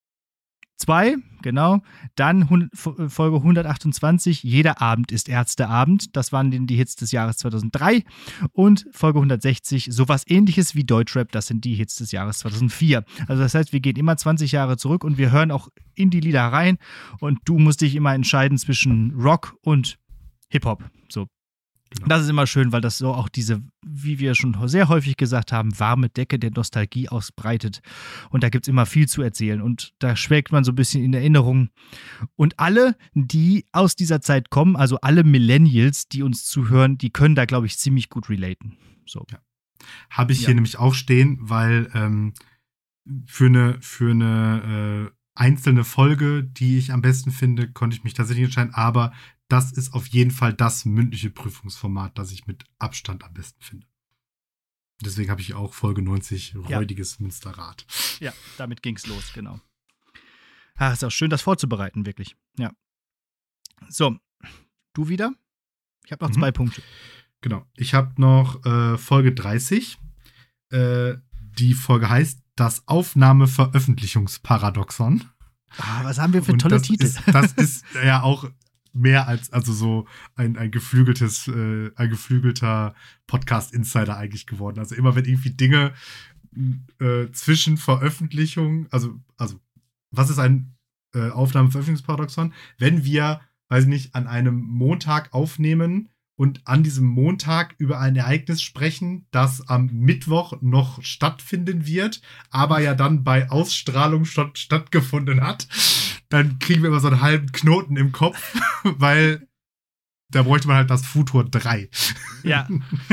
genau. Dann hund, Folge hundertachtundzwanzig, Jeder Abend ist Ärzteabend. Das waren die Hits des Jahres zweitausenddrei. Und Folge hundertsechzig, sowas ähnliches wie Deutschrap, das sind die Hits des Jahres zweitausendvier. Also das heißt, wir gehen immer zwanzig Jahre zurück und wir hören auch in die Lieder rein, und du musst dich immer entscheiden zwischen Rock und Hip-Hop. So. Genau. Das ist immer schön, weil das so auch diese, wie wir schon sehr häufig gesagt haben, warme Decke der Nostalgie ausbreitet. Und da gibt es immer viel zu erzählen. Und da schwelgt man so ein bisschen in Erinnerung. Und alle, die aus dieser Zeit kommen, also alle Millennials, die uns zuhören, die können da, glaube ich, ziemlich gut relaten. So. Ja. Habe ich ja. hier nämlich auch stehen, weil ähm, für eine, für eine äh, einzelne Folge, die ich am besten finde, konnte ich mich tatsächlich entscheiden. Aber das ist auf jeden Fall das mündliche Prüfungsformat, das ich mit Abstand am besten finde. Deswegen habe ich auch Folge neunzig, Räudiges ja. Münsterrad. Ja, damit ging's los, genau. Ach, ist auch schön, das vorzubereiten, wirklich. Ja. So, du wieder? Ich habe noch mhm. zwei Punkte. Genau. Ich habe noch äh, Folge dreißig. Äh, die Folge heißt Das Aufnahme-Veröffentlichungsparadoxon. Ah, was haben wir für tolle das Titel? Ist, das ist ja auch mehr als, also so ein, ein geflügeltes, äh, ein geflügelter Podcast-Insider eigentlich geworden. Also immer wenn irgendwie Dinge äh, zwischen Veröffentlichung, also, also was ist ein äh, Aufnahme-Veröffentlichungsparadoxon? Wenn wir, weiß ich nicht, an einem Montag aufnehmen und an diesem Montag über ein Ereignis sprechen, das am Mittwoch noch stattfinden wird, aber ja dann bei Ausstrahlung statt, stattgefunden hat, dann kriegen wir immer so einen halben Knoten im Kopf, weil da bräuchte man halt das Futur drei. Ja.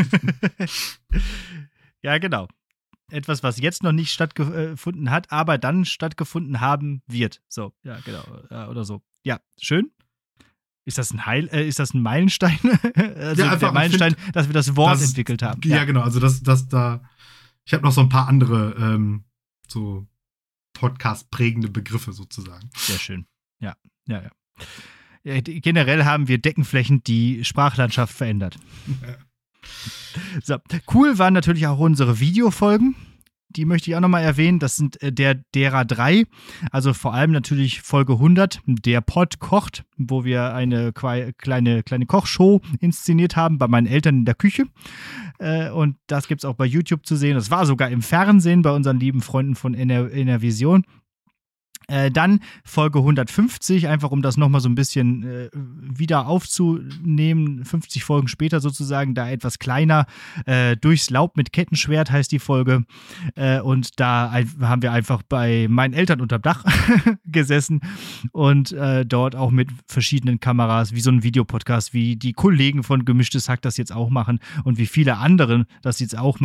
Ja, genau. Etwas, was jetzt noch nicht stattgefunden hat, aber dann stattgefunden haben wird. So, ja, genau. Ja, oder so. Ja, schön. Ist das ein Heil, äh, ist das ein Meilenstein? Also ja, der Meilenstein, find, dass wir das Wort das, entwickelt haben. Ja, ja, genau. Also das, das da. Ich habe noch so ein paar andere ähm, so Podcast-prägende Begriffe sozusagen. Sehr schön. Ja, ja, ja. ja. Generell haben wir Deckenflächen, die Sprachlandschaft verändert. Ja. So. Cool waren natürlich auch unsere Videofolgen. Die möchte ich auch nochmal erwähnen. Das sind äh, der derer drei. Also vor allem natürlich Folge hundert, der Pod kocht, wo wir eine quai- kleine, kleine Kochshow inszeniert haben bei meinen Eltern in der Küche. Äh, und das gibt es auch bei YouTube zu sehen. Das war sogar im Fernsehen bei unseren lieben Freunden von Enervision. Äh, dann Folge hundertfünfzig, einfach um das nochmal so ein bisschen äh, wieder aufzunehmen, fünfzig Folgen später sozusagen, da etwas kleiner, äh, Durchs Laub mit Kettenschwert heißt die Folge, äh, und da ein, haben wir einfach bei meinen Eltern unterm Dach gesessen und äh, dort auch mit verschiedenen Kameras, wie so ein Videopodcast, wie die Kollegen von Gemischtes Hack das jetzt auch machen und wie viele anderen das jetzt auch machen.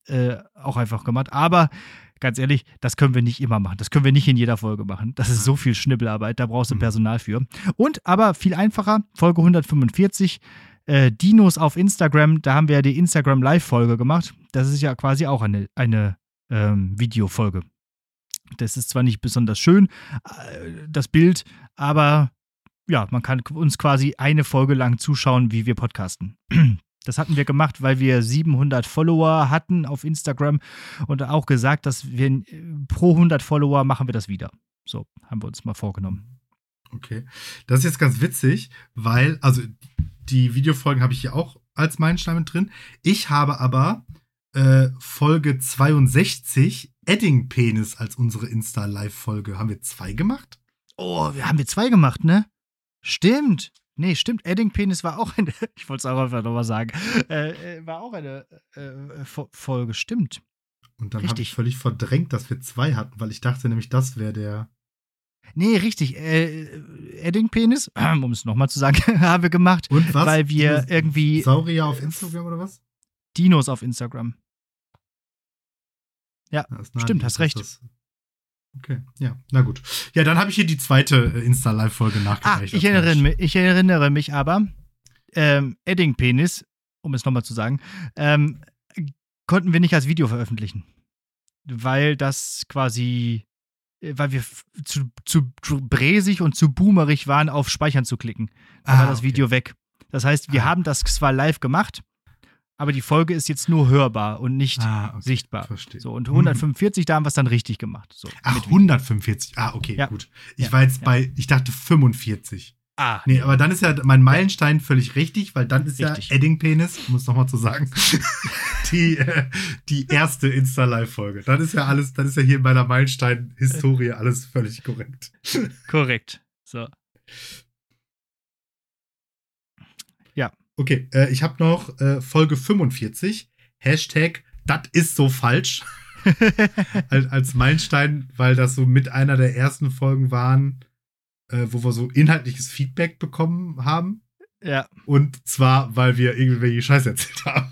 äh, auch einfach gemacht. Aber ganz ehrlich, das können wir nicht immer machen. Das können wir nicht in jeder Folge machen. Das ist so viel Schnibbelarbeit, da brauchst du Personal für. Und aber viel einfacher, Folge hundertfünfundvierzig, äh, Dinos auf Instagram, da haben wir ja die Instagram-Live-Folge gemacht. Das ist ja quasi auch eine, eine ähm, Videofolge. Das ist zwar nicht besonders schön, äh, das Bild, aber ja, man kann uns quasi eine Folge lang zuschauen, wie wir podcasten. Das hatten wir gemacht, weil wir siebenhundert Follower hatten auf Instagram und auch gesagt, dass wir pro hundert Follower machen wir das wieder. So, haben wir uns mal vorgenommen. Okay. Das ist jetzt ganz witzig, weil, also die Videofolgen habe ich hier auch als Meilenstein mit drin. Ich habe aber äh, Folge zweiundsechzig Edding Penis als unsere Insta-Live-Folge. Haben wir zwei gemacht? Oh, wir haben wir zwei gemacht, ne? Stimmt. Nee, stimmt. Edding Penis war auch eine, ich wollte es auch einfach nochmal sagen, äh, äh, war auch eine äh, Folge, stimmt. Und dann habe ich völlig verdrängt, dass wir zwei hatten, weil ich dachte nämlich, das wäre der. Nee, richtig. Äh, Edding Penis, äh, um es nochmal zu sagen, haben wir gemacht. Und was? Weil wir Dinos, irgendwie. Saurier auf Instagram oder was? Dinos auf Instagram. Ja, ja stimmt, hast recht. Das. Okay, ja, na gut. Ja, dann habe ich hier die zweite Insta-Live-Folge nachgereicht. Ah, ich erinnere, mich, ich erinnere mich aber, ähm, Edding Penis, um es nochmal zu sagen, ähm, konnten wir nicht als Video veröffentlichen. Weil das quasi, weil wir zu, zu bräsig und zu boomerig waren, auf Speichern zu klicken. Dann ah, war das okay. Video weg. Das heißt, wir ah. haben das zwar live gemacht, aber die Folge ist jetzt nur hörbar und nicht ah, okay. sichtbar. Verstehe. So, und hundertfünfundvierzig, da haben wir es dann richtig gemacht. So, Ach, hundertfünfundvierzig. Ah, okay, ja. gut. Ich ja. war jetzt ja. bei, ich dachte fünfundvierzig. Ah. Nee, aber dann ist ja mein Meilenstein völlig richtig, weil dann ist richtig. ja Edding Penis, um es nochmal zu sagen, die, äh, die erste Insta-Live-Folge. Dann ist ja alles, dann ist ja hier in meiner Meilenstein-Historie alles völlig korrekt. Korrekt. So. Ja. Okay, äh, ich habe noch äh, Folge fünfundvierzig, Hashtag, das ist so falsch, als, als Meilenstein, weil das so mit einer der ersten Folgen waren, äh, wo wir so inhaltliches Feedback bekommen haben. Ja. Und zwar, weil wir irgendwelche Scheiße erzählt haben.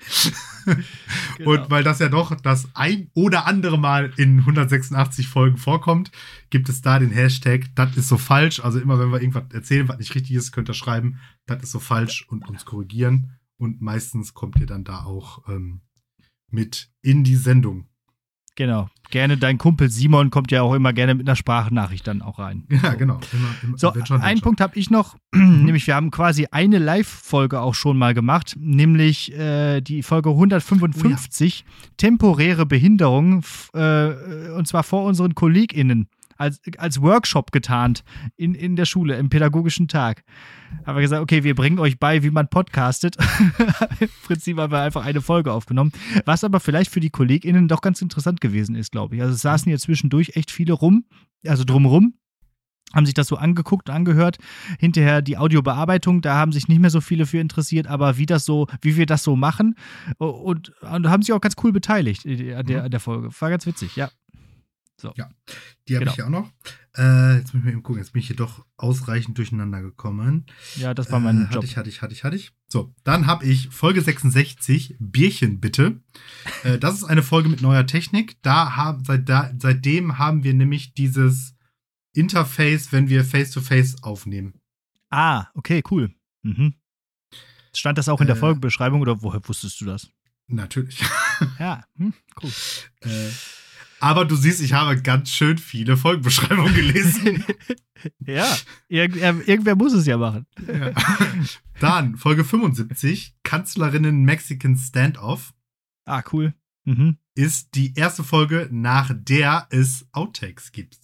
Genau. Und weil das ja doch das ein oder andere Mal in hundertsechsundachtzig Folgen vorkommt, gibt es da den Hashtag, das ist so falsch. Also immer, wenn wir irgendwas erzählen, was nicht richtig ist, könnt ihr schreiben, das ist so falsch und uns korrigieren. Und meistens kommt ihr dann da auch ähm, mit in die Sendung. Genau. Gerne, dein Kumpel Simon kommt ja auch immer gerne mit einer Sprachnachricht dann auch rein. Ja, so. genau. Immer, immer, so, Adventure, einen Punkt habe ich noch, nämlich wir haben quasi eine Live-Folge auch schon mal gemacht, nämlich äh, die Folge hundertfünfundfünfzig, oh ja. Temporäre Behinderung, f- äh, und zwar vor unseren KollegInnen. Als, als Workshop getarnt in, in der Schule, im pädagogischen Tag. Haben wir gesagt, okay, wir bringen euch bei, wie man podcastet. Im Prinzip haben wir einfach eine Folge aufgenommen. Was aber vielleicht für die KollegInnen doch ganz interessant gewesen ist, glaube ich. Also es saßen hier zwischendurch echt viele rum, also drumrum, haben sich das so angeguckt und angehört. Hinterher die Audiobearbeitung, da haben sich nicht mehr so viele für interessiert, aber wie das so, wie wir das so machen und, und haben sich auch ganz cool beteiligt an der, an der Folge. War ganz witzig, ja. So. Ja, die habe genau. ich ja auch noch. Äh, jetzt muss ich mal eben gucken, jetzt bin ich hier doch ausreichend durcheinander gekommen. Ja, das war mein äh, Job. Hatte ich, hatte ich, hatte ich, hatte ich. So, dann habe ich Folge sechsundsechzig, Bierchen bitte. äh, das ist eine Folge mit neuer Technik. Da haben, seit, da, seitdem haben wir nämlich dieses Interface, wenn wir Face-to-Face aufnehmen. Ah, okay, cool. Mhm. Stand das auch in der äh, Folgenbeschreibung oder woher wusstest du das? Natürlich. Ja, hm, cool. äh, Aber du siehst, ich habe ganz schön viele Folgenbeschreibungen gelesen. Ja, Irg- irgendwer muss es ja machen. Ja. Dann Folge fünfundsiebzig, Kanzlerinnen Mexican Standoff. Ah, cool. Mhm. Ist die erste Folge, nach der es Outtakes gibt.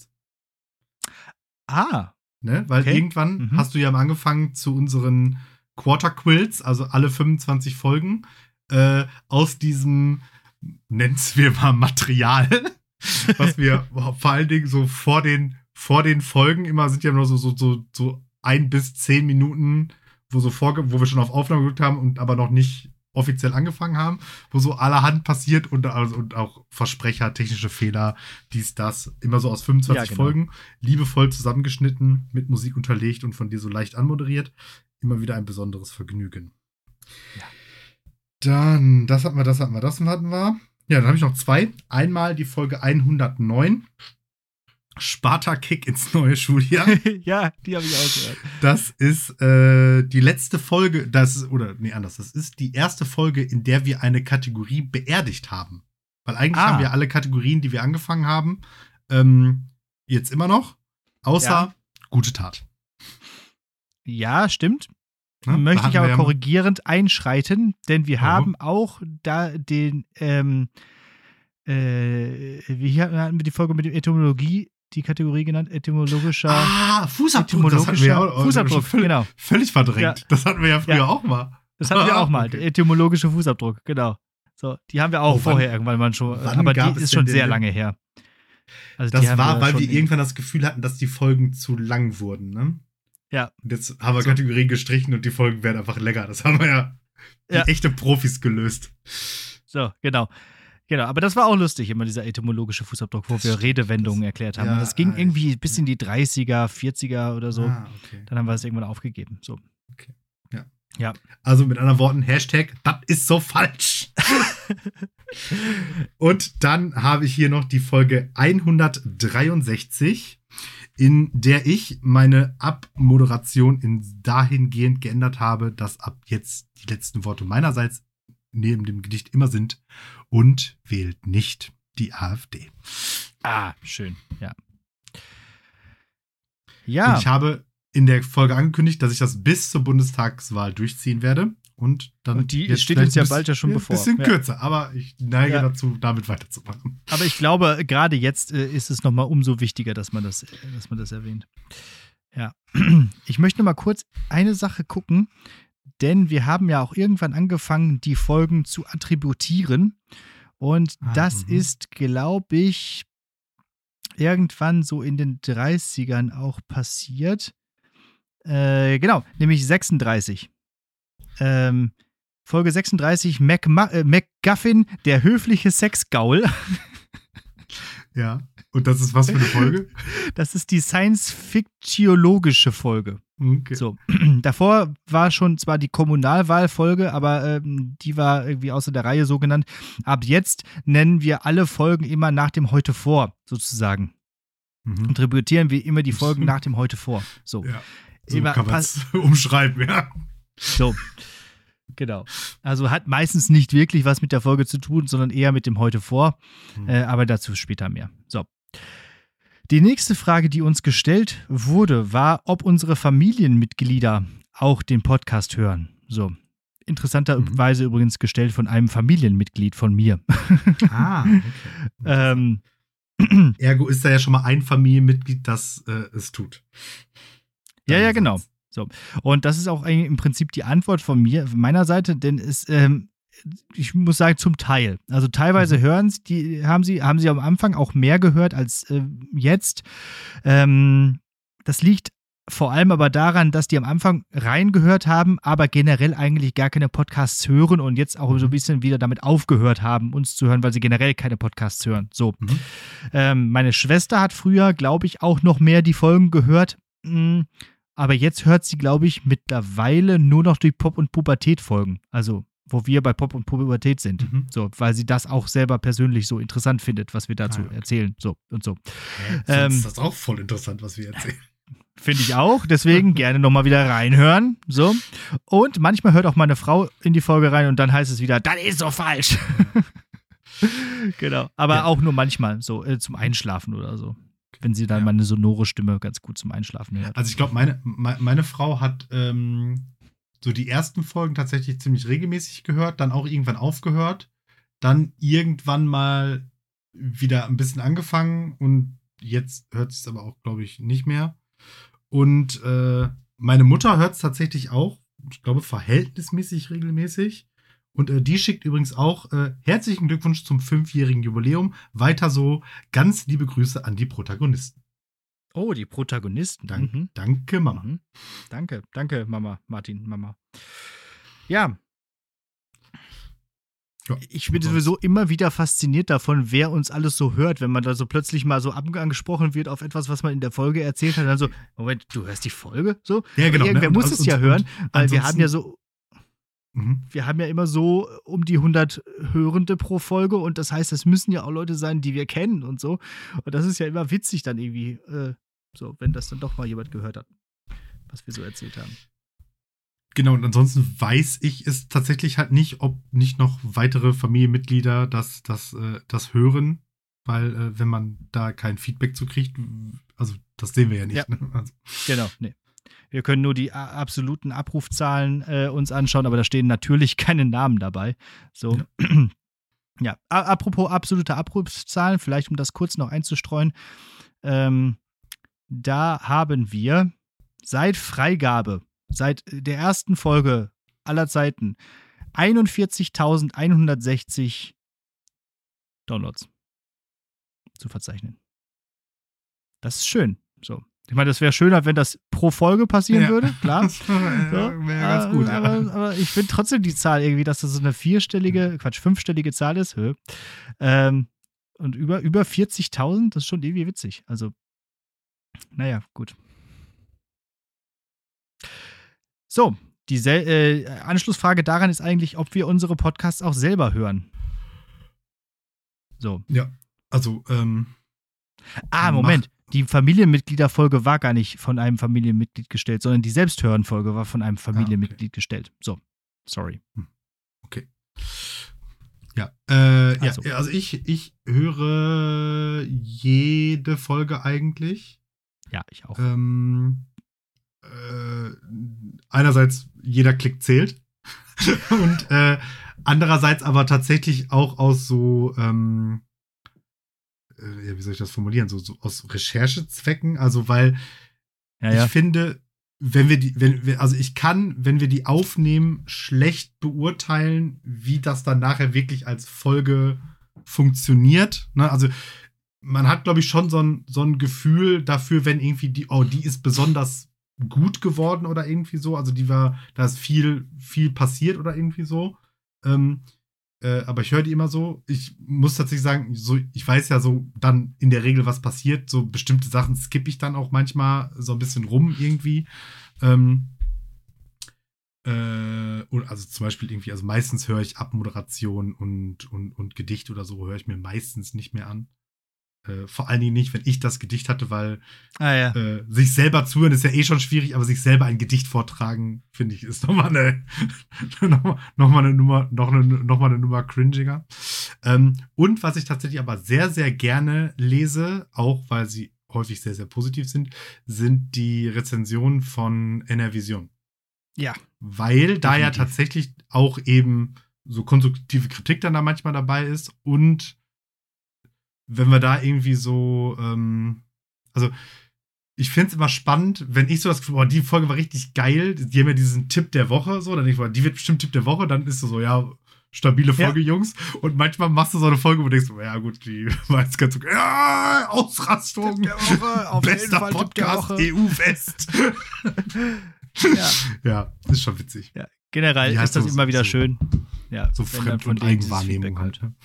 Ah. Ne? Weil okay. irgendwann mhm. hast du ja mal angefangen zu unseren Quarter Quills, also alle fünfundzwanzig Folgen, äh, aus diesem, nenn's wir mal Material, was wir vor allen Dingen so vor den, vor den Folgen immer sind ja nur so, so, so, so ein bis zehn Minuten, wo so vorge- wo wir schon auf Aufnahme gedrückt haben und aber noch nicht offiziell angefangen haben, wo so allerhand passiert und, also, und auch Versprecher, technische Fehler, dies, das, immer so aus fünfundzwanzig ja, genau. Folgen, liebevoll zusammengeschnitten, mit Musik unterlegt und von dir so leicht anmoderiert. Immer wieder ein besonderes Vergnügen. Ja. Dann, das hatten wir, das hatten wir, das hatten wir. Ja, dann habe ich noch zwei. Einmal die Folge hundertneun. Sparta-Kick ins neue Schuljahr. Ja, die habe ich auch gehört. Das ist äh, die letzte Folge, das ist, oder nee, anders, das ist die erste Folge, in der wir eine Kategorie beerdigt haben. Weil eigentlich Ah. haben wir alle Kategorien, die wir angefangen haben, ähm, jetzt immer noch, außer Ja. gute Tat. Ja, stimmt. Ne? Da Möchte hatten ich aber wir ja- korrigierend einschreiten, denn wir Oh. haben auch da den, ähm, äh, wie hatten wir die Folge mit der Etymologie, die Kategorie genannt? Etymologischer. Ah, Fußabdruck, das hatten wir ja auch, Fußabdruck, völlig, genau. völlig verdrängt. Ja. Das hatten wir ja früher Ja. auch mal. Das hatten wir auch mal, Okay. der etymologische Fußabdruck, genau. So, die haben wir auch Oh, wann- vorher irgendwann mal schon, wann aber gab die es ist schon denn sehr den- lange her. Also Das die haben war, weil schon wir in- irgendwann das Gefühl hatten, dass die Folgen zu lang wurden, ne? Ja. Und jetzt haben wir So. Kategorien gestrichen und die Folgen werden einfach länger. Das haben wir ja, Ja. die echte Profis gelöst. So, genau. Genau, aber das war auch lustig, immer dieser etymologische Fußabdruck, wo Das wir stimmt, Redewendungen das- erklärt haben. ja, Und das ging ah, irgendwie ich- bis in die dreißiger, vierziger oder so. Ah, okay. Dann haben wir es irgendwann aufgegeben. So. Okay. Ja. Ja. Also mit anderen Worten, Hashtag, das ist so falsch. Und dann habe ich hier noch die Folge hundertdreiundsechzig, in der ich meine Abmoderation in dahingehend geändert habe, dass ab jetzt die letzten Worte meinerseits neben dem Gedicht immer sind: und wählt nicht die AfD. Ah, schön, ja. Und Ja, ich habe in der Folge angekündigt, dass ich das bis zur Bundestagswahl durchziehen werde. Und dann Und die jetzt steht vielleicht uns ja ein bald ja schon bisschen- bevor. Ein bisschen Ja. kürzer, aber ich neige Ja. dazu, damit weiterzumachen. aber ich glaube, gerade jetzt äh, ist es nochmal umso wichtiger, dass man das, äh, dass man das erwähnt. Ja. Ich möchte noch mal kurz eine Sache gucken, denn wir haben ja auch irgendwann angefangen, die Folgen zu attributieren. Und Ah, das mhm. ist, glaube ich, irgendwann so in den dreißigern auch passiert. Äh, genau, nämlich sechsunddreißig. Ähm, Folge sechsunddreißig, McMa äh, McGuffin, der höfliche Sexgaul. Ja. Und das ist was für eine Folge? Das ist die Science-Fiktiologische Folge. Okay. So, davor war schon zwar die Kommunalwahlfolge, aber ähm, die war irgendwie außer der Reihe so genannt. Ab jetzt nennen wir alle Folgen immer nach dem Heute vor, sozusagen. Mhm. Und tributieren wir immer die Folgen nach dem Heute vor. So, Ja. So immer kann man es umschreiben, ja. so. Genau. Also hat meistens nicht wirklich was mit der Folge zu tun, sondern eher mit dem Heute vor. Mhm. Äh, aber dazu später mehr. So. Die nächste Frage, die uns gestellt wurde, war, ob unsere Familienmitglieder auch den Podcast hören. So. Interessanterweise übrigens gestellt von einem Familienmitglied von mir. Ah, okay. ähm, Ergo ist da ja schon mal ein Familienmitglied, das äh, es tut. ja, ja, genau. So. Und das ist auch eigentlich im Prinzip die Antwort von mir, von meiner Seite, denn es, ähm, ich muss sagen, zum Teil. Also teilweise hören sie, die haben sie, haben sie am Anfang auch mehr gehört als äh, jetzt. Ähm, das liegt vor allem aber daran, dass die am Anfang reingehört haben, aber generell eigentlich gar keine Podcasts hören und jetzt auch so ein bisschen wieder damit aufgehört haben, uns zu hören, weil sie generell keine Podcasts hören. So. Mhm. Ähm, meine Schwester hat früher, glaube ich, auch noch mehr die Folgen gehört. Mm, aber jetzt hört sie, glaube ich, mittlerweile nur noch die Pop- und Pubertät-Folgen. Also, wo wir bei Pop und Pubertät sind. Mhm. So, weil sie das auch selber persönlich so interessant findet, was wir dazu Ah, okay. erzählen. So und so. Ja, Ähm, sonst ist das auch voll interessant, was wir erzählen. Finde ich auch. Deswegen gerne nochmal wieder reinhören. So. Und manchmal hört auch meine Frau in die Folge rein und dann heißt es wieder, das ist so falsch. Genau. Aber Ja. auch nur manchmal, so äh, zum Einschlafen oder so. Wenn sie dann Ja. meine sonore Stimme ganz gut zum Einschlafen hört. Also ich glaube, meine, me- meine Frau hat ähm, so die ersten Folgen tatsächlich ziemlich regelmäßig gehört, dann auch irgendwann aufgehört, dann irgendwann mal wieder ein bisschen angefangen und jetzt hört sie es aber auch, glaube ich, nicht mehr. Und äh, meine Mutter hört es tatsächlich auch, ich glaube, verhältnismäßig regelmäßig. Und äh, die schickt übrigens auch äh, herzlichen Glückwunsch zum fünfjährigen Jubiläum. Weiter so, ganz liebe Grüße an die Protagonisten. Oh, die Protagonisten. Dank, Mhm. Danke, Mama. Mhm. Danke, danke, Mama, Martin, Mama. Ja. Ja, Ich bin sonst- sowieso immer wieder fasziniert davon, wer uns alles so hört, wenn man da so plötzlich mal so angesprochen wird auf etwas, was man in der Folge erzählt hat. Dann so, Moment, du hörst die Folge? So? Ja, genau. Irgendwer ne? muss Und- es und- ja und hören, weil wir haben ansonsten- ja so. Mhm. wir haben ja immer so um die hundert Hörende pro Folge und das heißt, es müssen ja auch Leute sein, die wir kennen und so. Und das ist ja immer witzig dann irgendwie, äh, so, wenn das dann doch mal jemand gehört hat, was wir so erzählt haben. Genau, und ansonsten weiß ich es tatsächlich halt nicht, ob nicht noch weitere Familienmitglieder das, das, äh, das hören, weil äh, wenn man da kein Feedback zu kriegt, also das sehen wir ja nicht. Ja. Ne? Also, Genau, nee. Wir können nur die a- absoluten Abrufzahlen äh, uns anschauen, aber da stehen natürlich keine Namen dabei. So. Ja, ja. A- apropos absolute Abrufzahlen, vielleicht um das kurz noch einzustreuen. Ähm, da haben wir seit Freigabe, seit der ersten Folge aller Zeiten, einundvierzigtausendeinhundertsechzig Downloads zu verzeichnen. Das ist schön. So. Ich meine, das wäre schöner, wenn das pro Folge passieren Ja. würde, klar. das wäre So, wär ganz gut. aber, Ja. aber, aber ich finde trotzdem die Zahl irgendwie, dass das so eine vierstellige, Quatsch, fünfstellige Zahl ist. Hö. Ähm, und über, über vierzigtausend, das ist schon irgendwie witzig. Also, naja, gut. So, die sel- äh, Anschlussfrage daran ist eigentlich, ob wir unsere Podcasts auch selber hören. So. Ja, also, ähm, Ah, Mach- Moment. Die Familienmitgliederfolge war gar nicht von einem Familienmitglied gestellt, sondern die Selbsthörenfolge war von einem Familienmitglied gestellt. So, sorry. ja. Äh, Also. ja, also ich, ich höre jede Folge eigentlich. Ja, ich auch. Ähm, äh, einerseits, jeder Klick zählt. Und äh, andererseits aber tatsächlich auch aus so, ähm, äh, wie soll ich das formulieren, so, so aus Recherchezwecken. Also, weil Ja, ja. ich finde, wenn wir die, wenn wir, also ich kann, wenn wir die aufnehmen, schlecht beurteilen, wie das dann nachher wirklich als Folge funktioniert. Ne? Also man hat, glaube ich, schon so ein, so ein Gefühl dafür, wenn irgendwie die, oh, die ist besonders gut geworden oder irgendwie so. Also die war, da ist viel, viel passiert oder irgendwie so. Ähm, äh, aber ich höre die immer so. Ich muss tatsächlich sagen, so, ich weiß ja so dann in der Regel, was passiert. So bestimmte Sachen skippe ich dann auch manchmal so ein bisschen rum irgendwie. Ähm, äh, und also zum Beispiel irgendwie, also meistens höre ich Abmoderation und, und, und Gedicht oder so, höre ich mir meistens nicht mehr an. Äh, vor allen Dingen nicht, wenn ich das Gedicht hatte, weil Ah, ja. äh, sich selber zuhören ist ja eh schon schwierig, aber sich selber ein Gedicht vortragen, finde ich, ist nochmal eine, nochmal noch mal eine Nummer, noch eine, noch mal eine Nummer cringiger. Ähm, und was ich tatsächlich aber sehr, sehr gerne lese, auch weil sie häufig sehr, sehr positiv sind, sind die Rezensionen von N R Vision. Ja. Weil da ja Definitiv. tatsächlich auch eben so konstruktive Kritik dann da manchmal dabei ist und wenn wir da irgendwie so, ähm, also ich finde es immer spannend, wenn ich so das Gefühl, boah, die Folge war richtig geil, die haben ja diesen Tipp der Woche, so, dann denke ich, boah, die wird bestimmt Tipp der Woche, dann ist es so, ja, stabile Folge, Ja. Jungs. Und manchmal machst du so eine Folge, wo du denkst, ja gut, die war jetzt ganz okay, ja, Ausrastung, Tipp der Woche, auf jeden bester Fall Tipp der Podcast, Woche. E U-Fest. Ja. Ja, ist schon witzig. Ja. Generell Wie heißt ist das das immer wieder so- schön. Ja, So wenn dann Fremd- von und denen dieses Eigenwahrnehmung Feedback halt. kommt. Ne?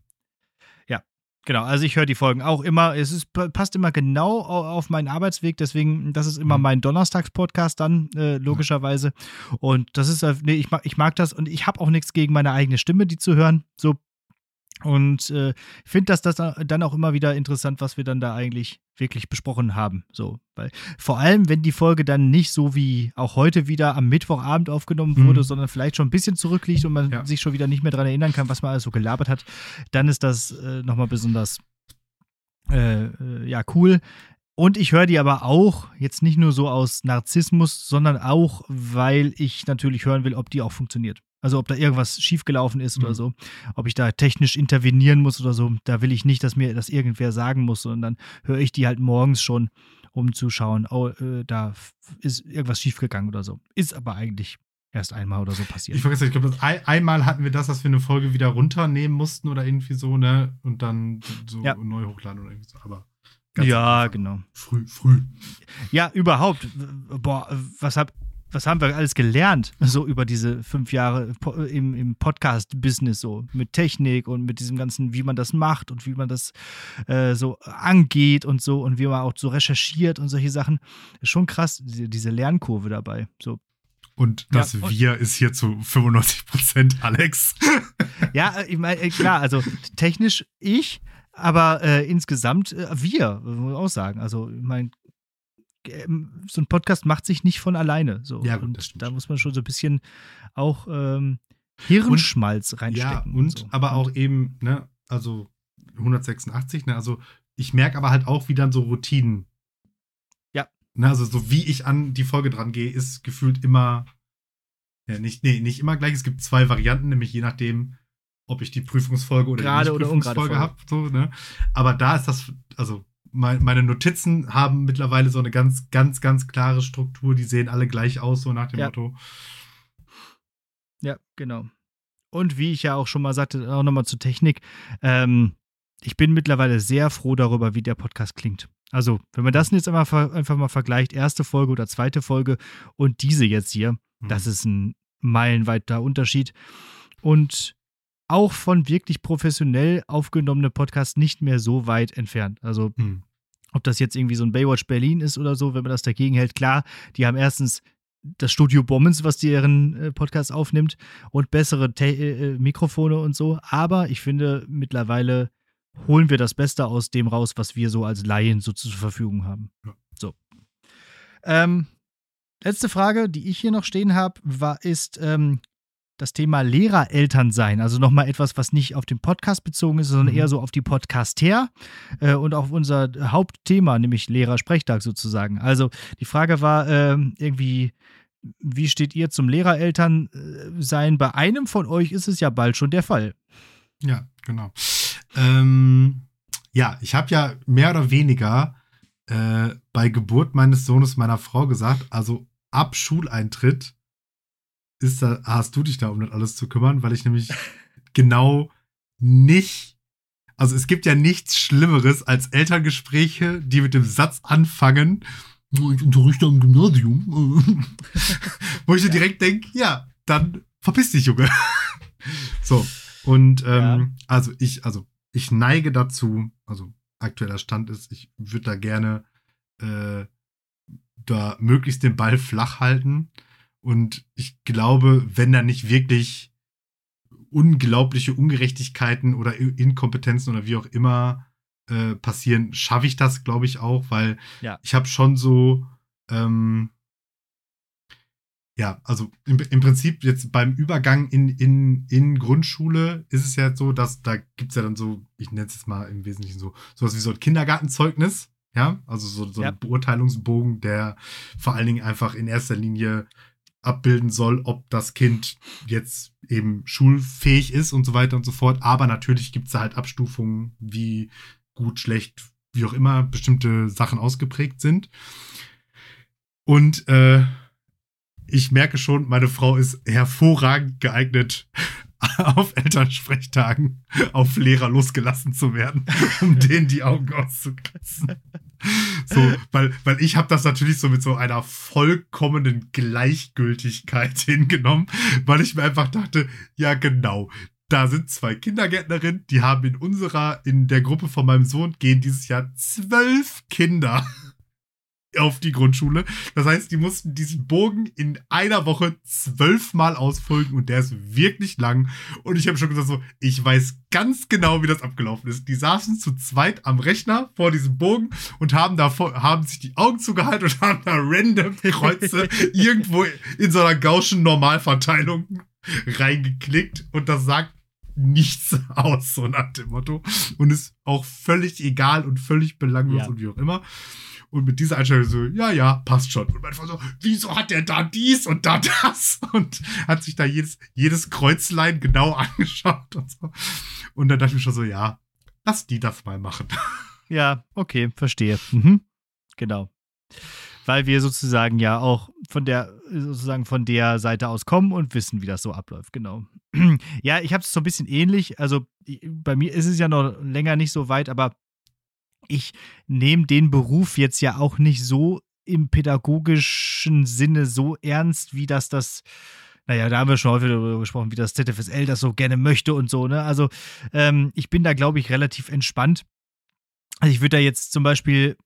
Genau, also ich höre die Folgen auch immer. Es ist, passt immer genau au- auf meinen Arbeitsweg, deswegen, das ist immer Mhm. mein Donnerstagspodcast dann, äh, logischerweise. Und das ist, äh, nee, ich mag, ich mag das und ich habe auch nichts gegen meine eigene Stimme, die zu hören. So. Und äh, ich finde, dass das dann auch immer wieder interessant, was wir dann da eigentlich wirklich besprochen haben. So, weil vor allem, wenn die Folge dann nicht so wie auch heute wieder am Mittwochabend aufgenommen Mhm. wurde, sondern vielleicht schon ein bisschen zurückliegt und man Ja. sich schon wieder nicht mehr daran erinnern kann, was man alles so gelabert hat, dann ist das äh, nochmal besonders äh, äh, ja, cool. Und ich höre die aber auch jetzt nicht nur so aus Narzissmus, sondern auch, weil ich natürlich hören will, ob die auch funktioniert. Also ob da irgendwas schiefgelaufen ist oder Mhm. so, ob ich da technisch intervenieren muss oder so. Da will ich nicht, dass mir das irgendwer sagen muss, sondern dann höre ich die halt morgens schon, um zu schauen, oh, äh, da f- ist irgendwas schiefgegangen oder so. Ist aber eigentlich erst einmal oder so passiert. Ich vergesse, ich glaube, das ein, einmal hatten wir das, dass wir eine Folge wieder runternehmen mussten oder irgendwie so, ne? Und dann so Ja. neu hochladen oder irgendwie so. Aber ja, am Anfang. genau. Früh, früh. Ja, überhaupt. Boah, was hab, was haben wir alles gelernt, so über diese fünf Jahre po- im, im Podcast-Business, so mit Technik und mit diesem ganzen, wie man das macht und wie man das äh, so angeht und so und wie man auch so recherchiert und solche Sachen. Ist schon krass, diese, diese Lernkurve dabei. So. Und das Ja, und- Wir ist hier zu fünfundneunzig Prozent Alex. Ja, ich meine, äh, klar, also technisch ich, aber äh, insgesamt äh, wir, muss man auch sagen. Also, ich meine, ähm, so ein Podcast macht sich nicht von alleine. So. Ja, gut, und das stimmt da schon. muss man schon so ein bisschen auch ähm, Hirnschmalz Ja, reinstecken. und so. aber auch eben, ne, also hundertsechsundachtzig, ne, also ich merke aber halt auch, wie dann so Routinen. Ja. Ne, also so wie ich an die Folge dran gehe, ist gefühlt immer, ja, nicht, nee, nicht immer gleich. Es gibt zwei Varianten, nämlich je nachdem, ob ich die Prüfungsfolge oder Gerade die oder ungerade Nicht-Prüfungsfolge Folge. habe. So, ne? Aber da ist das, also mein, meine Notizen haben mittlerweile so eine ganz, ganz, ganz klare Struktur. Die sehen alle gleich aus, so nach dem Ja. Motto. Ja, genau. Und wie ich ja auch schon mal sagte, auch nochmal zur Technik, ähm, ich bin mittlerweile sehr froh darüber, wie der Podcast klingt. Also, wenn man das jetzt einmal ver- einfach mal vergleicht, erste Folge oder zweite Folge und diese jetzt hier, das ist ein meilenweiter Unterschied. Und auch von wirklich professionell aufgenommenen Podcasts nicht mehr so weit entfernt. Also, Hm. ob das jetzt irgendwie so ein Baywatch Berlin ist oder so, wenn man das dagegen hält, klar, die haben erstens das Studio Bommens, was deren äh, Podcast aufnimmt und bessere Te äh, Mikrofone und so. Aber ich finde, mittlerweile holen wir das Beste aus dem raus, was wir so als Laien so zur Verfügung haben. Ja. So. Ähm, letzte Frage, die ich hier noch stehen habe, war, ist ähm, das Thema Lehrerelternsein. Also nochmal etwas, was nicht auf den Podcast bezogen ist, sondern Mhm. eher so auf die Podcaster äh, und auf unser Hauptthema, nämlich Lehrersprechtag sozusagen. Also die Frage war ähm, irgendwie, wie steht ihr zum Lehrerelternsein? Bei einem von euch ist es ja bald schon der Fall. Ja, genau. Ähm, ja, ich habe ja mehr oder weniger äh, bei Geburt meines Sohnes meiner Frau gesagt, also ab Schuleintritt ist da, hast du dich da um das alles zu kümmern, weil ich nämlich genau nicht, also es gibt ja nichts Schlimmeres als Elterngespräche, die mit dem Satz anfangen, "Oh, ich unterrichte am Gymnasium." Wo ich dir direkt denke, ja, dann verpiss dich, Junge. So. Und ähm, also ich, also ich neige dazu, also aktueller Stand ist, ich würde da gerne äh, da möglichst den Ball flach halten. Und ich glaube, wenn da nicht wirklich unglaubliche Ungerechtigkeiten oder Inkompetenzen oder wie auch immer äh, passieren, schaffe ich das, glaube ich, auch, weil Ja. ich habe schon so, ähm, ja, also im, im Prinzip jetzt beim Übergang in, in, in Grundschule ist es ja so, dass da gibt es ja dann so, ich nenne es jetzt mal im Wesentlichen so, sowas wie so ein Kindergartenzeugnis, ja, also so, so Ja. ein Beurteilungsbogen, der vor allen Dingen einfach in erster Linie abbilden soll, ob das Kind jetzt eben schulfähig ist und so weiter und so fort. Aber natürlich gibt es da halt Abstufungen, wie gut, schlecht, wie auch immer bestimmte Sachen ausgeprägt sind. Und äh, ich merke schon, meine Frau ist hervorragend geeignet, auf Elternsprechtagen auf Lehrer losgelassen zu werden, um denen die Augen auszukratzen. So, weil, weil ich habe das natürlich so mit so einer vollkommenen Gleichgültigkeit hingenommen, weil ich mir einfach dachte, ja genau, da sind zwei Kindergärtnerinnen, die haben in unserer, in der Gruppe von meinem Sohn, gehen dieses Jahr zwölf Kinder auf die Grundschule. Das heißt, die mussten diesen Bogen in einer Woche zwölfmal ausfüllen und der ist wirklich lang. Und ich habe schon gesagt so, ich weiß ganz genau, wie das abgelaufen ist. Die saßen zu zweit am Rechner vor diesem Bogen und haben da haben sich die Augen zugehalten und haben da random Kreuze irgendwo in so einer Gaußschen Normalverteilung reingeklickt und das sagt nichts aus, so nach dem Motto. Und ist auch völlig egal und völlig belanglos Ja. und wie auch immer. Und mit dieser Einstellung so, ja, ja, passt schon. Und manchmal so, wieso hat der da dies und da das? Und hat sich da jedes, jedes Kreuzlein genau angeschaut und so. Und dann dachte ich mir schon so, ja, lass die das mal machen. Ja, okay, verstehe. Mhm. Genau. Weil wir sozusagen ja auch von der, sozusagen von der Seite aus kommen und wissen, wie das so abläuft, genau. Ja, ich habe es so ein bisschen ähnlich. Also ich- bei mir ist es ja noch länger nicht so weit, aber ich nehme den Beruf jetzt ja auch nicht so im pädagogischen Sinne so ernst, wie das das, naja, da haben wir schon häufig darüber gesprochen, wie das Z F S L das so gerne möchte und so, ne? Also ähm, ich bin da, glaube ich, relativ entspannt. Also ich würde da jetzt zum Beispiel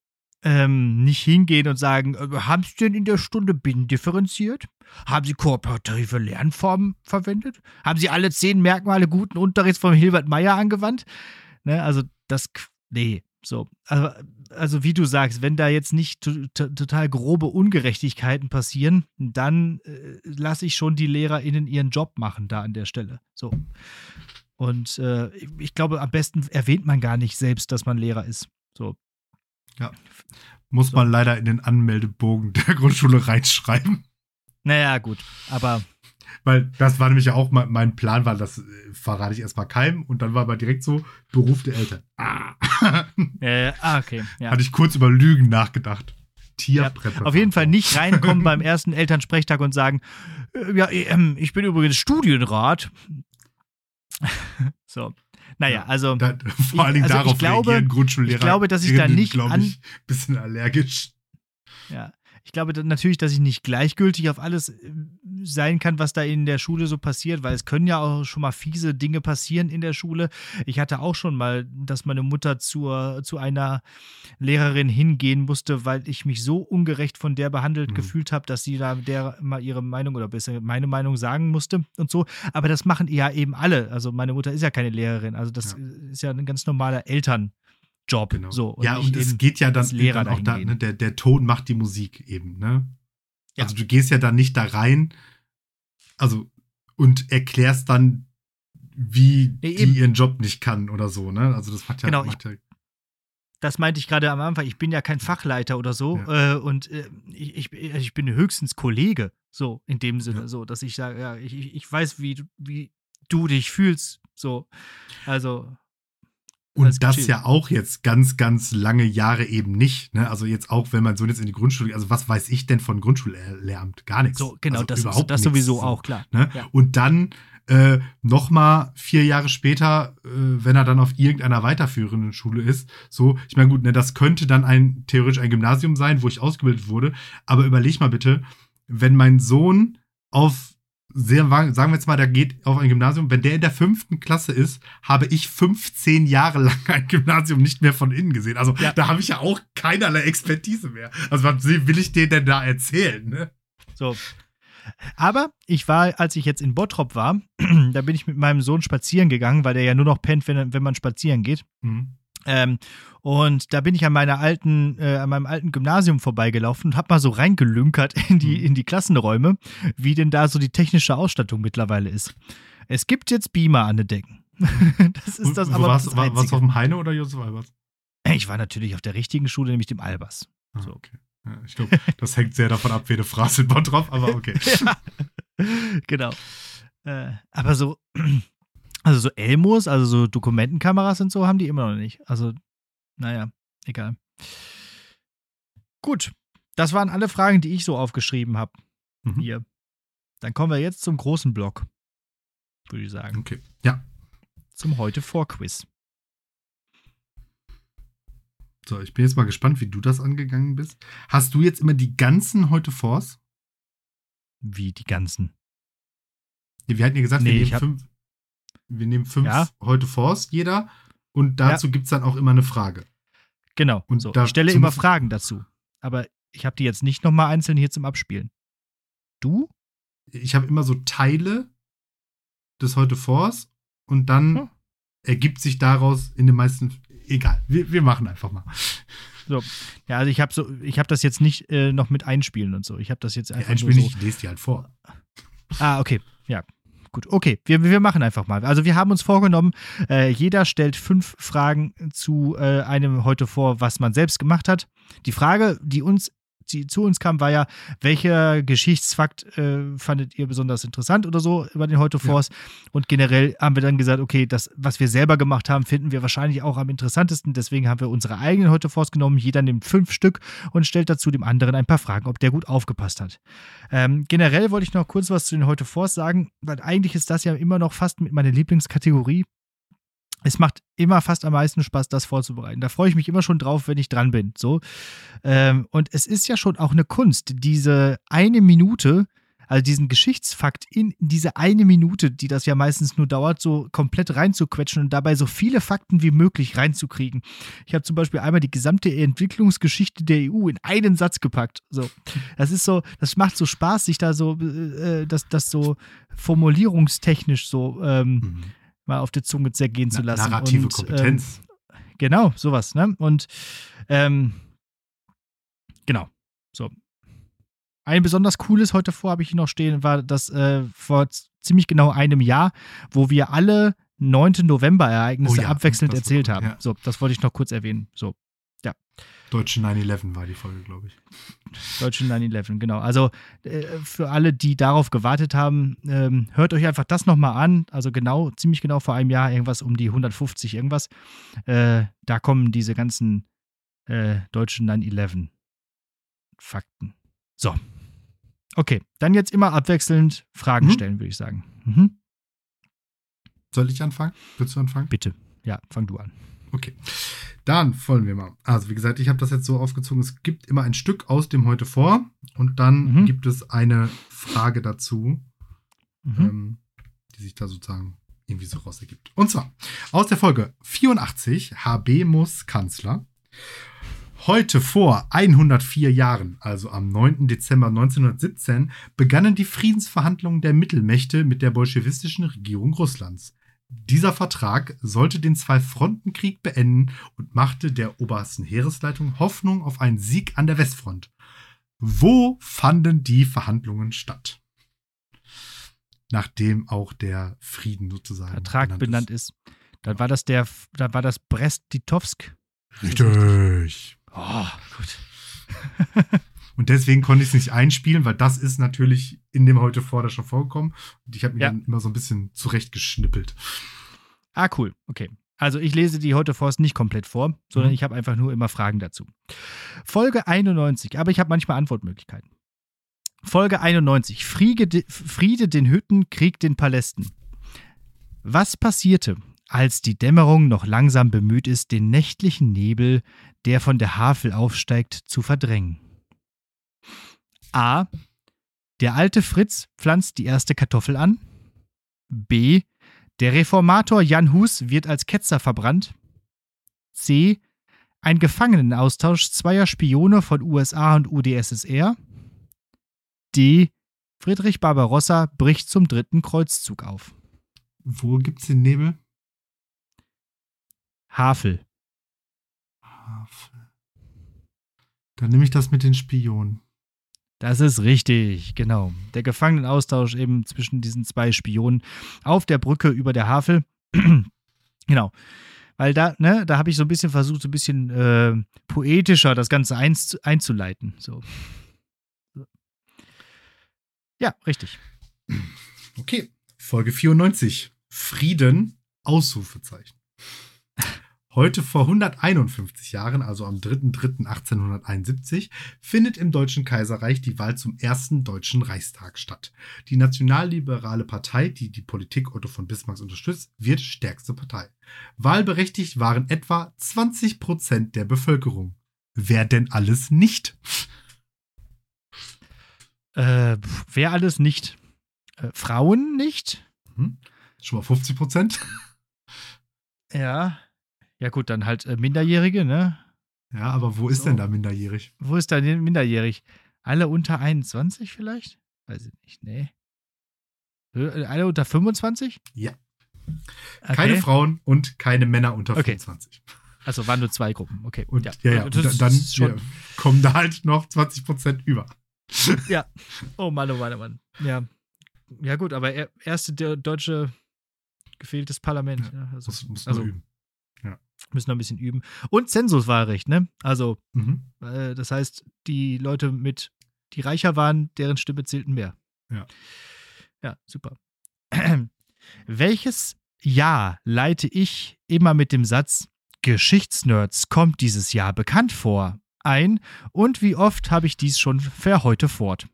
ähm, nicht hingehen und sagen, äh, haben Sie denn in der Stunde binnendifferenziert? Haben Sie kooperative Lernformen verwendet? Haben Sie alle zehn Merkmale guten Unterrichts von Hilbert Meyer angewandt? Ne, also das, nee, so. Also, also wie du sagst, wenn da jetzt nicht to- to- total grobe Ungerechtigkeiten passieren, dann äh, lasse ich schon die LehrerInnen ihren Job machen da an der Stelle. So. Und äh, ich glaube, am besten erwähnt man gar nicht selbst, dass man Lehrer ist. So. Ja. Muss So. man leider in den Anmeldebogen der Grundschule reinschreiben. Naja, gut, aber Weil das war nämlich ja auch mein, mein Plan, war das äh, verrate ich erstmal keinem und dann war aber direkt so Beruf der Eltern. Ah. äh, ah, okay. Ja. Hatte ich kurz über Lügen nachgedacht. Ja, Tierpräparator. auf jeden Fall nicht reinkommen beim ersten Elternsprechtag und sagen, äh, ja, ähm, ich bin übrigens Studienrat. So. Naja, also Da, vor allen Dingen also ich darauf glaube- reagieren Grundschullehrer. ich glaube, dass ich da nicht glaube an- ich, ein bisschen allergisch. Ja, ich glaube da- natürlich, dass ich nicht gleichgültig auf alles äh, sein kann, was da in der Schule so passiert, weil es können ja auch schon mal fiese Dinge passieren in der Schule. Ich hatte auch schon mal, dass meine Mutter zur, zu einer Lehrerin hingehen musste, weil ich mich so ungerecht von der behandelt Mhm. gefühlt habe, dass sie da der mal ihre Meinung oder besser meine Meinung sagen musste und so. Aber das machen ja eben alle. Also meine Mutter ist ja keine Lehrerin. Also das Ja. ist ja ein ganz normaler Elternjob. Genau. So, ja, nicht und es eben geht ja dann, als Lehrer dann auch da, dahin ne, der, der Ton macht die Musik eben, ne? Ja. Also du gehst ja dann nicht da rein, also und erklärst dann, wie Nee, die eben. ihren Job nicht kann oder so, ne? Also das macht ja, Genau, macht ja Das meinte ich gerade am Anfang. Ich bin ja kein Fachleiter oder so. Äh, und äh, ich, ich, ich bin höchstens Kollege. So, in dem Sinne. Ja. So, dass ich sage, ja, ich, ich ich weiß, wie, du- wie du dich fühlst. So. Also. Und Alles das chill. ja auch jetzt ganz, ganz lange Jahre eben nicht. Ne? Also jetzt auch, wenn mein Sohn jetzt in die Grundschule, also was weiß ich denn von Grundschullehramt? Gar nichts. So, genau, also das, überhaupt das nichts, sowieso so, auch, klar. Ne? Ja. Und dann äh, nochmal vier Jahre später, äh, wenn er dann auf irgendeiner weiterführenden Schule ist, so, ich meine, gut, ne, das könnte dann ein theoretisch ein Gymnasium sein, wo ich ausgebildet wurde, aber überleg mal bitte, wenn mein Sohn auf sehr, sagen wir jetzt mal, der geht auf ein Gymnasium, wenn der in der fünften Klasse ist, habe ich fünfzehn Jahre lang ein Gymnasium nicht mehr von innen gesehen. Also Ja. da habe ich ja auch keinerlei Expertise mehr. Also was will ich dir denn da erzählen? Ne? So. Aber ich war, als ich jetzt in Bottrop war, da bin ich mit meinem Sohn spazieren gegangen, weil der ja nur noch pennt, wenn, wenn man spazieren geht. Mhm. Ähm, und da bin ich an meiner alten, äh, an meinem alten Gymnasium vorbeigelaufen und hab mal so reingelünkert in die, Mhm. in die Klassenräume, wie denn da so die technische Ausstattung mittlerweile ist. Es gibt jetzt Beamer an den Decken. Das ist das Wo aber warst, das war, warst du Einzige. auf dem Heine oder Josef Albers? Ich war natürlich auf der richtigen Schule, nämlich dem Albers. Ah, So. okay. Ja, ich glaube, das hängt sehr davon ab, wen du fragst in Bottrop, aber okay. Ja, genau. Äh, aber so, also so Elmos, also so Dokumentenkameras und so haben die immer noch nicht. Also, naja, egal. Gut, das waren alle Fragen, die ich so aufgeschrieben habe. Mhm. Hier. Dann kommen wir jetzt zum großen Block, würde ich sagen. Okay. Ja. Zum Heute-Vor-Quiz. So, ich bin jetzt mal gespannt, wie du das angegangen bist. Hast du jetzt immer die ganzen heute Vors? Wie die ganzen. Wir hatten ja gesagt, Nee, wir, ich nehmen hab- fünf, wir nehmen fünf Ja. heute Vors, jeder. Und dazu gibt es dann auch immer eine Frage. Genau. Und so. da- Ich stelle zum- immer Fragen dazu. Aber ich habe die jetzt nicht nochmal einzeln hier zum Abspielen. Du? Ich habe immer so Teile des heute Vors und dann Hm. ergibt sich daraus in den meisten. Egal, wir, wir machen einfach mal. So. Ja, also ich habe so, ich habe das jetzt nicht äh, noch mit einspielen und so. Ich habe das jetzt Ja, einfach ein nur Spiel so. nicht, ich lese die halt vor. Ah, okay. Ja, gut. Okay, wir, wir machen einfach mal. Also wir haben uns vorgenommen, äh, jeder stellt fünf Fragen zu äh, einem heute vor, was man selbst gemacht hat. Die Frage, die uns die zu uns kam, war ja, welcher Geschichtsfakt äh, fandet ihr besonders interessant oder so über den heute vors? Und generell haben wir dann gesagt, okay, das, was wir selber gemacht haben, finden wir wahrscheinlich auch am interessantesten. Deswegen haben wir unsere eigenen heute vors genommen. Jeder nimmt fünf Stück und stellt dazu dem anderen ein paar Fragen, ob der gut aufgepasst hat. Ähm, generell wollte ich noch kurz was zu den heute vors sagen, weil eigentlich ist das ja immer noch fast mit meiner Lieblingskategorie. Es macht immer fast am meisten Spaß, das vorzubereiten. Da freue ich mich immer schon drauf, wenn ich dran bin. So. Ähm, und es ist ja schon auch eine Kunst, diese eine Minute also diesen Geschichtsfakt in diese eine Minute, die das ja meistens nur dauert, so komplett reinzuquetschen und dabei so viele Fakten wie möglich reinzukriegen. Ich habe zum Beispiel einmal die gesamte Entwicklungsgeschichte der E U in einen Satz gepackt. So, das ist so, das macht so Spaß, sich da so, äh, das, das so formulierungstechnisch so ähm, mhm. mal auf der Zunge zergehen zu lassen. Narrative und, Kompetenz. Ähm, genau, sowas, ne? Und ähm, genau, so. Ein besonders cooles heute vor, habe ich hier noch stehen, war das äh, vor z- ziemlich genau einem Jahr, wo wir alle neunten November-Ereignisse Oh ja, abwechselnd das erzählt war- haben. ja. So, das wollte ich noch kurz erwähnen. So, Deutsche neun elf war die Folge, glaube ich. Deutsche neun elf, genau. Also äh, für alle, die darauf gewartet haben, ähm, hört euch einfach das nochmal an. Also genau, ziemlich genau vor einem Jahr, irgendwas um die hundertfünfzig irgendwas. Äh, da kommen diese ganzen äh, deutschen neun elf Fakten. So. Okay, dann jetzt immer abwechselnd Fragen Mhm. stellen, würde ich sagen. Mhm. Soll ich anfangen? Willst du anfangen? Bitte. Ja, fang du an. Okay. Dann folgen wir mal. Also, wie gesagt, ich habe das jetzt so aufgezogen. Es gibt immer ein Stück aus dem heute vor und dann Mhm. gibt es eine Frage dazu, Mhm. ähm, die sich da sozusagen irgendwie so raus ergibt. Und zwar aus der Folge vierundachtzig, Habemus Kanzler. Heute vor hundertvier Jahren, also am neunten Dezember neunzehnhundertsiebzehn, begannen die Friedensverhandlungen der Mittelmächte mit der bolschewistischen Regierung Russlands. Dieser Vertrag sollte den Zwei-Fronten-Krieg beenden und machte der obersten Heeresleitung Hoffnung auf einen Sieg an der Westfront. Wo fanden die Verhandlungen statt? Nachdem auch der Frieden sozusagen Vertrag benannt ist. Dann war das der, dann war das Brest-Litovsk. Richtig. Oh, gut. Und deswegen konnte ich es nicht einspielen, weil das ist natürlich in dem heute vor schon vorgekommen. Und ich habe mir Ja. dann immer so ein bisschen zurechtgeschnippelt. Ah, cool. Okay. Also ich lese die heute Forst nicht komplett vor, sondern Mhm. ich habe einfach nur immer Fragen dazu. Folge einundneunzig, aber ich habe manchmal Antwortmöglichkeiten. Folge einundneunzig. Friede, Friede den Hütten, Krieg den Palästen. Was passierte, als die Dämmerung noch langsam bemüht ist, den nächtlichen Nebel, der von der Havel aufsteigt, zu verdrängen? A. Der alte Fritz pflanzt die erste Kartoffel an. B. Der Reformator Jan Hus wird als Ketzer verbrannt. C. Ein Gefangenenaustausch zweier Spione von U S A und U d S S R. D. Friedrich Barbarossa bricht zum dritten Kreuzzug auf. Wo gibt's den Nebel? Havel. Havel. Dann nehme ich das mit den Spionen. Das ist richtig, genau. Der Gefangenenaustausch eben zwischen diesen zwei Spionen auf der Brücke über der Havel. Genau. Weil da, ne, da habe ich so ein bisschen versucht, so ein bisschen äh, poetischer das Ganze einz- einzuleiten. So. Ja, richtig. Okay. Folge vierundneunzig. Frieden, Ausrufezeichen. Heute vor hunderteinundfünfzig Jahren, also am dritter dritter achtzehnhunderteinundsiebzig, findet im Deutschen Kaiserreich die Wahl zum ersten Deutschen Reichstag statt. Die nationalliberale Partei, die die Politik Otto von Bismarcks unterstützt, wird stärkste Partei. Wahlberechtigt waren etwa zwanzig Prozent der Bevölkerung. Wer denn alles nicht? Äh, pf, wer alles nicht? Äh, Frauen nicht? Hm? Schon mal fünfzig Prozent? Ja. Ja gut, dann halt äh, Minderjährige, ne? Ja, aber wo ist So. denn da minderjährig? Wo ist da denn minderjährig? Alle unter einundzwanzig vielleicht? Weiß ich nicht, nee. Äh, Alle unter fünfundzwanzig? Ja. Okay. Keine Frauen und keine Männer unter Okay. fünfundzwanzig. Also waren nur zwei Gruppen, okay. Und ja, ja, Das und dann ist schon, ja, kommen da halt noch zwanzig Prozent über. ja. Oh Mann, oh Mann, oh Mann. Ja. Ja gut, aber er, erste de- deutsche gefehltes Parlament. Ja. Also, Muss, muss also nur üben. müssen noch ein bisschen üben. Und Zensuswahlrecht, ne? Also, Mhm. äh, das heißt, die Leute mit, die reicher waren, deren Stimme zählten mehr. Ja. Ja, super. Welches Jahr leite ich immer mit dem Satz Geschichtsnerds kommt dieses Jahr bekannt vor ein und wie oft habe ich dies schon für heute fort?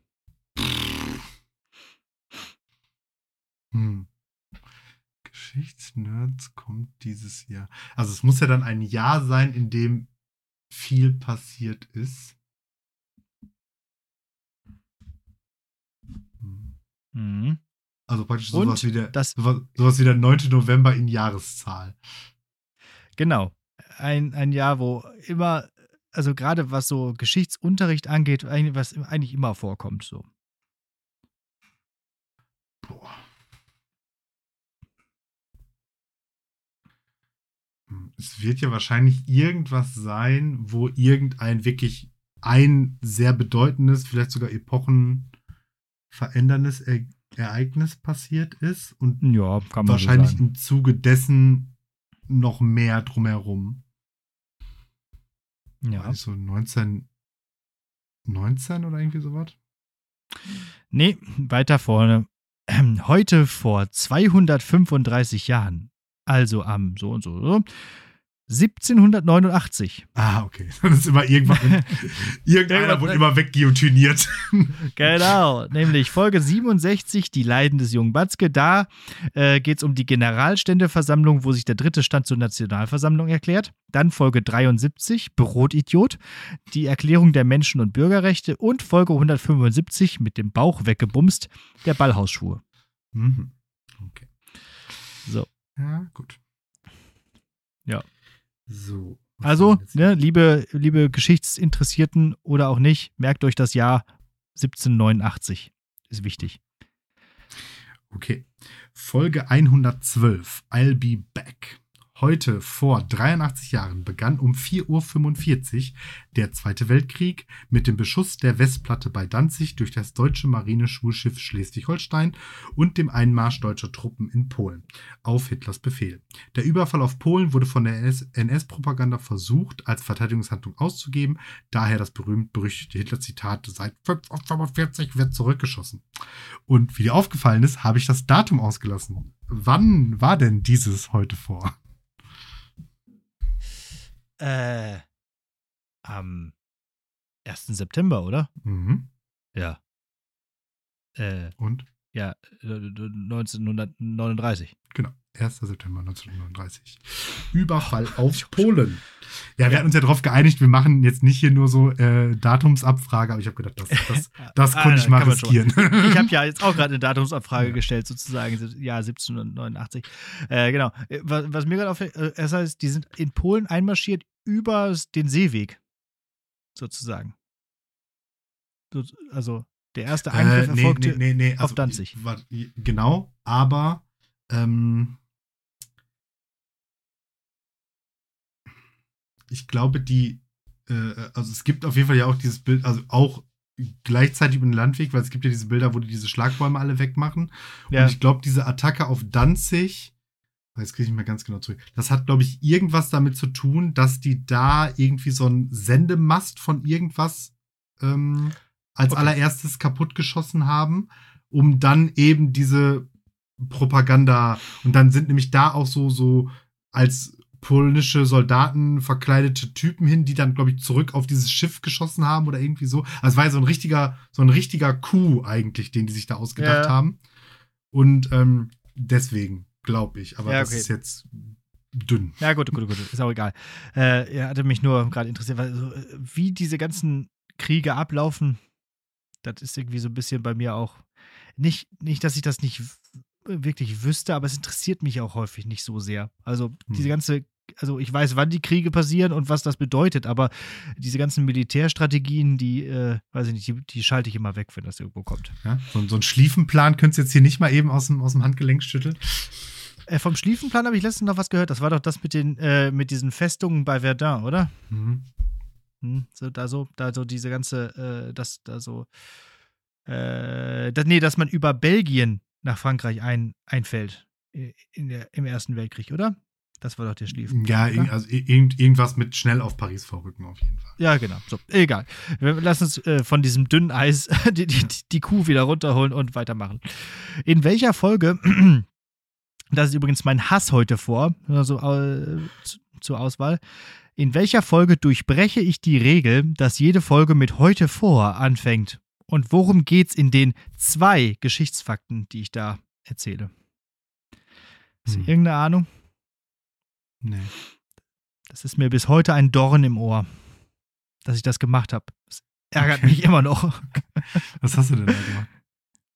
Hm. Geschichtsnerds kommt dieses Jahr. Also es muss ja dann ein Jahr sein, in dem viel passiert ist. Hm. Mhm. Also praktisch Und sowas wie, der, das- sowas, sowas wie der neunte November in Jahreszahl. Genau. Ein, ein Jahr, wo immer, also gerade was so Geschichtsunterricht angeht, eigentlich- was eigentlich immer vorkommt. So. Boah. Hm, Es wird ja wahrscheinlich irgendwas sein, wo irgendein wirklich ein sehr bedeutendes, vielleicht sogar epochenveränderndes e Ereignis passiert ist und Ja, kann man wahrscheinlich so sagen. im Zuge dessen noch mehr drumherum. Ja. War ich so neunzehn neunzehn oder irgendwie sowas? Nee, weiter vorne. Ähm, Heute vor zweihundertfünfunddreißig Jahren, also am so und so, so siebzehnhundertneunundachtzig. Ah, okay. Das ist immer irgendwann. Irgendeiner wurde immer wegguillotiniert. Genau, nämlich Folge siebenundsechzig, die Leiden des jungen Batzke. Da äh, geht es um die Generalständeversammlung, wo sich der dritte Stand zur Nationalversammlung erklärt. Dann Folge dreiundsiebzig, Brotidiot, die Erklärung der Menschen- und Bürgerrechte. Und Folge hundertfünfundsiebzig, mit dem Bauch weggebumst, der Ballhausschuhe. Mhm. Okay. So. Ja, gut. Ja. So. was Also, haben wir jetzt ne, hier? liebe, liebe Geschichtsinteressierten oder auch nicht, merkt euch das Jahr siebzehnhundertneunundachtzig. Ist wichtig. Okay. Folge hundertzwölf. I'll be back. Heute vor dreiundachtzig Jahren begann um vier Uhr fünfundvierzig der Zweite Weltkrieg mit dem Beschuss der Westplatte bei Danzig durch das deutsche Marineschulschiff Schleswig-Holstein und dem Einmarsch deutscher Truppen in Polen auf Hitlers Befehl. Der Überfall auf Polen wurde von der N S-Propaganda versucht, als Verteidigungshandlung auszugeben, daher das berühmt-berüchtigte Hitler-Zitat: Seit fünf Uhr fünfundvierzig wird zurückgeschossen. Und wie dir aufgefallen ist, habe ich das Datum ausgelassen. Wann war denn dieses heute vor? Äh, am ersten September, oder? Mhm. Ja. Äh, Und? ja, neunzehnhundertneununddreißig. Genau, erster September neunzehnhundertneununddreißig. Überfall auf Polen. Ja, wir hatten uns ja darauf geeinigt, wir machen jetzt nicht hier nur so äh, Datumsabfrage, aber ich habe gedacht, das, das, das Ah, konnte ich das mal kann man schon. riskieren. Ich habe ja jetzt auch gerade eine Datumsabfrage Ja. gestellt, sozusagen, ja, siebzehnhundertneunundachtzig. Äh, genau. Äh, Was, was mir gerade auffällt, äh, das heißt, die sind in Polen einmarschiert über den Seeweg, sozusagen. So, also, der erste Angriff Äh, nee, erfolgte nee, nee, nee. auf Also, Danzig. War, genau, aber ähm, ich glaube, die, äh, also es gibt auf jeden Fall ja auch dieses Bild, also auch gleichzeitig über den Landweg, weil es gibt ja diese Bilder, wo die diese Schlagbäume alle wegmachen. Ja. Und ich glaube, diese Attacke auf Danzig, jetzt kriege ich nicht mehr ganz genau zurück, das hat, glaube ich, irgendwas damit zu tun, dass die da irgendwie so einen Sendemast von irgendwas ähm, als Okay. allererstes kaputtgeschossen haben, um dann eben diese Propaganda, und dann sind nämlich da auch so, so als polnische Soldaten verkleidete Typen hin, die dann, glaube ich, zurück auf dieses Schiff geschossen haben oder irgendwie so. Also es war ja so ein richtiger, so ein richtiger Coup eigentlich, den die sich da ausgedacht Ja. haben. Und ähm, deswegen, glaube ich. Aber Ja, das okay. ist jetzt dünn. Ja, gut, gut, gut, ist auch egal. Äh, er hatte mich nur gerade interessiert, weil so, äh, wie diese ganzen Kriege ablaufen, das ist irgendwie so ein bisschen bei mir auch nicht, nicht, dass ich das nicht w- wirklich wüsste, aber es interessiert mich auch häufig nicht so sehr. Also diese Hm. ganze, also ich weiß, wann die Kriege passieren und was das bedeutet, aber diese ganzen Militärstrategien, die, äh, weiß ich nicht, die, die schalte ich immer weg, wenn das irgendwo kommt. Ja? So, so ein Schliefenplan könntest du jetzt hier nicht mal eben aus dem, aus dem Handgelenk schütteln. Äh, vom Schliefenplan habe ich letztens noch was gehört. Das war doch das mit den, äh, mit diesen Festungen bei Verdun, oder? Mhm. Hm, so, da so, da so diese ganze, äh, das, da so, äh, das, nee, dass man über Belgien nach Frankreich ein, einfällt äh, in der, im Ersten Weltkrieg, oder? Das war doch der Schliefenplan. Ja, oder? irg- also irgend, irgendwas mit schnell auf Paris vorrücken auf jeden Fall. Ja, genau. So, egal. Wir lassen uns äh, von diesem dünnen Eis die, die, die Kuh wieder runterholen und weitermachen. In welcher Folge, das ist übrigens mein Hass heute vor, also äh, zu, zur Auswahl, in welcher Folge durchbreche ich die Regel, dass jede Folge mit heute vor anfängt? Und worum geht's in den zwei Geschichtsfakten, die ich da erzähle? Hast du Hm. irgendeine Ahnung? Nee. Das ist mir bis heute ein Dorn im Ohr, dass ich das gemacht habe. Das ärgert Okay. mich immer noch. Was hast du denn da gemacht?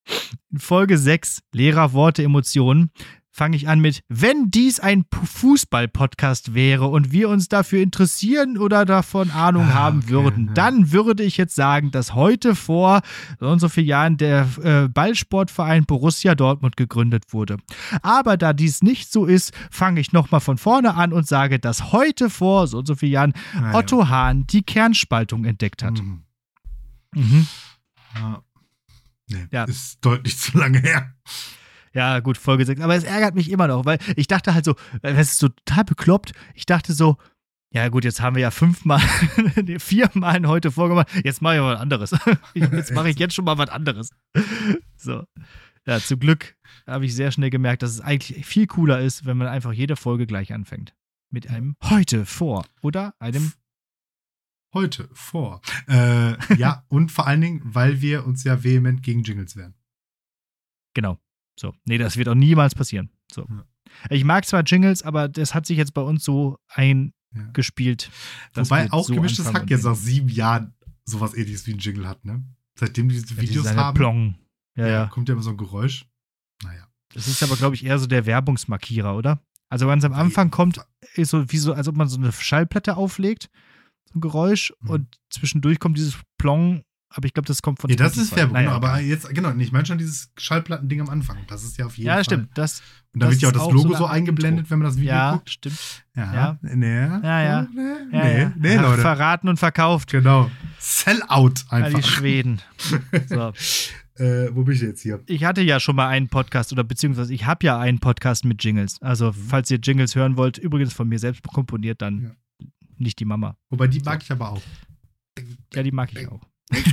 In Folge sechs, Lehrerworte, Emotionen, fange ich an mit, wenn dies ein P- Fußball-Podcast wäre und wir uns dafür interessieren oder davon Ahnung Ah, haben okay, würden, ja. dann würde ich jetzt sagen, dass heute vor so und so vielen Jahren der äh, Ballsportverein Borussia Dortmund gegründet wurde. Aber da dies nicht so ist, fange ich nochmal von vorne an und sage, dass heute vor so und so vielen Jahren Ah, ja. Otto Hahn die Kernspaltung entdeckt hat. Mhm. Mhm. Ja. Nee, Ja. ist deutlich zu lange her. Ja, gut, Folge sechs. Aber es ärgert mich immer noch, weil ich dachte halt so, das ist so total bekloppt. Ich dachte so, ja gut, jetzt haben wir ja fünfmal, nee, viermal heute vorgemacht. Jetzt mache ich mal was anderes. Jetzt mache ich jetzt schon mal was anderes. So. Ja, zum Glück habe ich sehr schnell gemerkt, dass es eigentlich viel cooler ist, wenn man einfach jede Folge gleich anfängt. Mit einem heute vor oder einem Heute vor. Äh, ja, und vor allen Dingen, weil wir uns ja vehement gegen Jingles wehren. Genau. So. Nee, das wird auch niemals passieren. So. Ja. Ich mag zwar Jingles, aber das hat sich jetzt bei uns so eingespielt. dass Wobei wir auch so gemischtes anfangen Hack und jetzt nach sieben Jahren sowas ähnliches wie ein Jingle hat, ne? Seitdem die diese Ja, Videos diese haben, Plong. Ja, ja. kommt ja immer so ein Geräusch. Naja. Das ist aber, glaube ich, eher so der Werbungsmarkierer, oder? Also ganz am Anfang kommt, ist so wie so, als ob man so eine Schallplatte auflegt, so ein Geräusch, Mhm. und zwischendurch kommt dieses Plong, aber ich glaube, das kommt von Ja, das ist Spotify. Werbung, Naja, genau, aber egal. jetzt, genau, ich meine schon dieses Schallplattending am Anfang. Das ist ja auf jeden Ja, Fall. stimmt. Das, Und da das wird ja auch ist das auch Logo so so eine eingeblendet, Intro. wenn man das Video ja, guckt. stimmt. Ja. Ja. Nee. Ja, ja. Nee, Ja, nee, ja. nee, Ach, Leute. Verraten und verkauft. Genau. Sellout Ja, einfach. die Schweden. So. äh, wo bin ich jetzt hier? Ich hatte ja schon mal einen Podcast, oder beziehungsweise ich habe ja einen Podcast mit Jingles. Also, falls ihr Jingles hören wollt, übrigens von mir selbst komponiert, dann Ja. nicht die Mama. Wobei, die mag ich aber auch. Ja, die mag ich auch.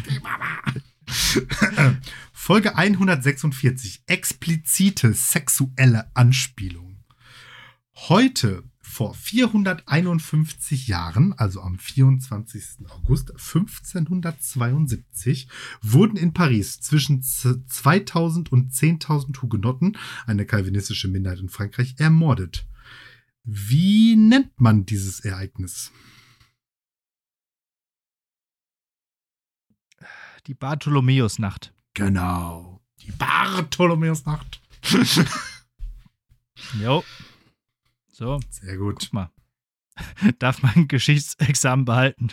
Folge hundertsechsundvierzig. Explizite sexuelle Anspielung. Heute, vor vierhunderteinundfünfzig Jahren, also am vierundzwanzigsten August fünfzehnhundertzweiundsiebzig, wurden in Paris zwischen zweitausend und zehntausend Hugenotten, eine calvinistische Minderheit in Frankreich, ermordet. Wie nennt man dieses Ereignis? Die Bartholomäusnacht. Genau. Die Bartholomäusnacht. Jo. So, Sehr gut. guck mal. Darf man ein Geschichtsexamen behalten?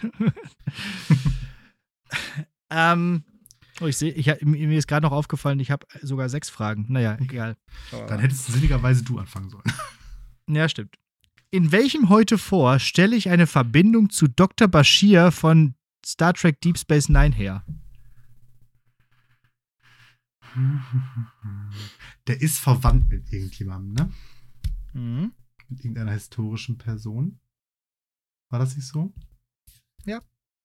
ähm, oh, ich sehe, ich, mir ist gerade noch aufgefallen, ich habe sogar sechs Fragen. Naja, egal. Dann hättest du sinnigerweise du anfangen sollen. Ja, stimmt. In welchem heute vor stelle ich eine Verbindung zu Doktor Bashir von Star Trek Deep Space Nine her? Der ist verwandt mit irgendjemandem, ne? Mhm. Mit irgendeiner historischen Person. War das nicht so? Ja.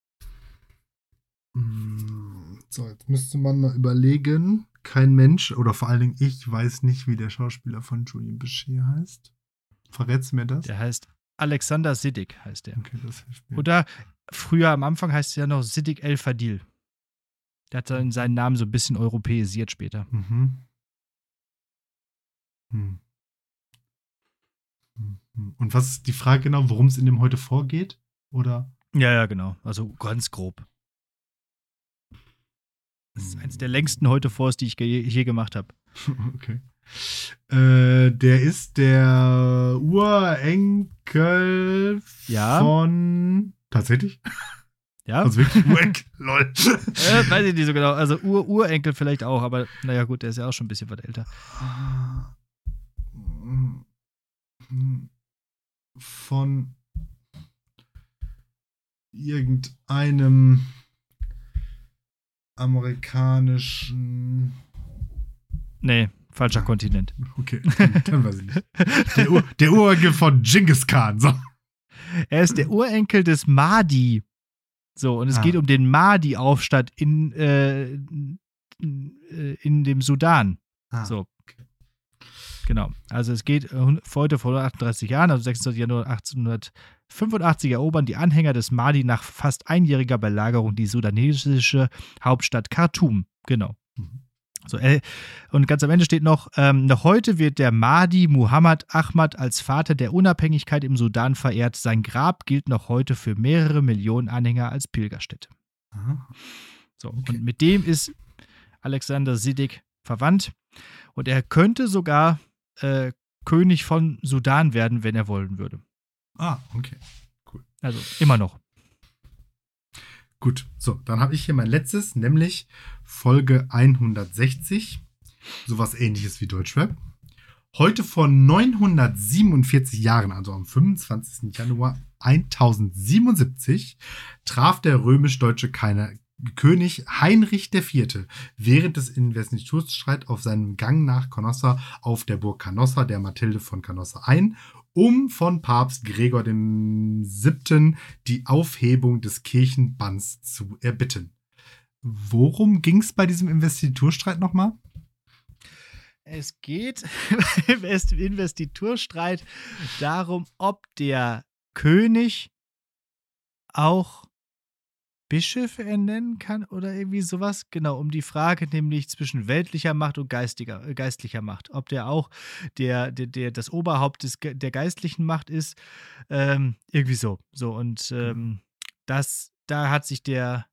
Mm, So, jetzt müsste man mal überlegen. Kein Mensch, oder vor allen Dingen ich, weiß nicht, wie der Schauspieler von Julian Bashir heißt. Verrätst du mir das? Der heißt Alexander Siddig, heißt der. Okay, das hilft mir. Oder früher am Anfang heißt es ja noch Siddig El Fadil. Der hat dann seinen Namen so ein bisschen europäisiert später. Mhm. Hm. Hm, hm. Und was ist die Frage genau, worum es in dem heute vorgeht? Oder? Ja, ja, genau. Also ganz grob. Das ist eins der längsten heute vors, die ich je, je gemacht habe. Okay. Äh, der ist der Urenkel Ja. von. Tatsächlich? Ja? Also wirklich Urenkel, lol. Äh, weiß ich nicht so genau. Also Ur Urenkel vielleicht auch, aber naja gut, der ist ja auch schon ein bisschen was älter. Von irgendeinem amerikanischen. Nee, falscher Kontinent. Okay, dann weiß ich nicht. Der, Ur der Urenkel von Genghis Khan. So. Er ist der Urenkel des Mahdi. So, und es Ah. geht um den Mahdi-Aufstand in, äh, in, äh, in dem Sudan. Ah, So. Genau. Also es geht äh, heute vor achtunddreißig Jahren, also sechsundzwanzigsten Januar achtzehnhundertfünfundachtzig, erobern die Anhänger des Mahdi nach fast einjähriger Belagerung die sudanesische Hauptstadt Khartoum. Genau. Mhm. So, äh, und ganz am Ende steht noch, ähm, noch heute wird der Mahdi Muhammad Ahmad als Vater der Unabhängigkeit im Sudan verehrt. Sein Grab gilt noch heute für mehrere Millionen Anhänger als Pilgerstätte. Ah. So, Okay. und mit dem ist Alexander Siddig verwandt. Und er könnte sogar äh, König von Sudan werden, wenn er wollen würde. Ah, okay. Also immer noch. Gut, so, dann habe ich hier mein letztes, nämlich Folge hundertsechzig. Sowas ähnliches wie Deutschrap. Heute vor neunhundertsiebenundvierzig Jahren, also am fünfundzwanzigsten Januar tausendsiebenundsiebzig, traf der römisch-deutsche Keine- König Heinrich der Vierte während des Investiturstreits auf seinem Gang nach Canossa auf der Burg Canossa der Mathilde von Canossa ein, um von Papst Gregor dem Siebten die Aufhebung des Kirchenbanns zu erbitten. Worum ging es bei diesem Investiturstreit nochmal? Es geht im Investiturstreit darum, ob der König auch Bischöfe ernennen kann oder irgendwie sowas. Genau, um die Frage nämlich zwischen weltlicher Macht und geistiger, äh, geistlicher Macht. Ob der auch der, der, der, das Oberhaupt des, der geistlichen Macht ist. Ähm, irgendwie so. So, und ähm, das, da hat sich der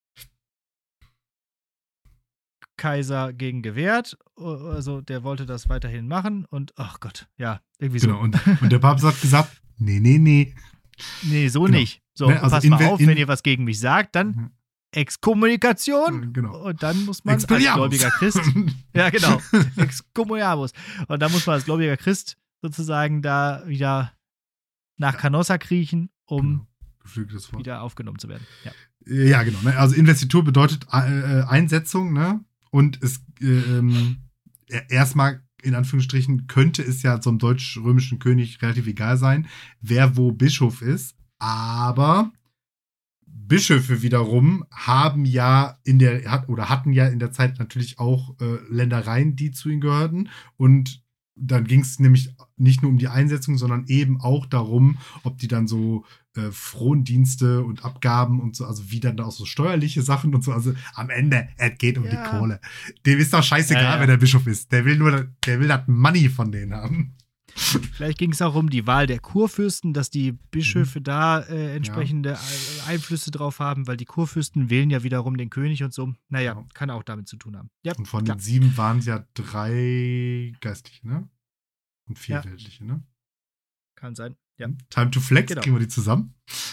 Kaiser gegen gewehrt. Also der wollte das weiterhin machen und ach Gott, ja, irgendwie so. Genau, und, und der Papst hat gesagt, nee, nee, nee. Nee, so Genau. nicht. So, Ne, also pass mal inve- auf, in- wenn ihr was gegen mich sagt, dann Mhm. Exkommunikation. Genau. Und dann muss man als Expelliarmus. gläubiger Christ, ja genau, Exkommuniamus. Und dann muss man als gläubiger Christ sozusagen da wieder nach Canossa kriechen, um Genau. Geflügeltes Wort. wieder aufgenommen zu werden. Ja. Ja, genau. Ne? Also Investitur bedeutet äh, Einsetzung, ne? Und es äh, ähm, e- erstmal in Anführungsstrichen könnte es ja zum deutsch-römischen König relativ egal sein, wer wo Bischof ist. Aber Bischöfe wiederum haben ja in der hat, oder hatten ja in der Zeit natürlich auch äh, Ländereien, die zu ihnen gehörten. Und dann ging es nämlich nicht nur um die Einsetzung, sondern eben auch darum, ob die dann so äh, Frondienste und Abgaben und so, also wie dann da auch so steuerliche Sachen und so. Also am Ende, es geht um Ja. die Kohle. Dem ist doch scheißegal, Ja, ja. wer der Bischof ist. Der will nur, der will das Money von denen haben. Vielleicht ging es auch um die Wahl der Kurfürsten, dass die Bischöfe da äh, entsprechende äh, Einflüsse drauf haben, weil die Kurfürsten wählen ja wiederum den König und so. Naja, Genau. kann auch damit zu tun haben. Ja, Und von klar. den sieben waren es ja drei geistliche, ne? Und vier Ja. weltliche, ne? Kann sein. Ja. Time to flex, Genau. kriegen wir die zusammen?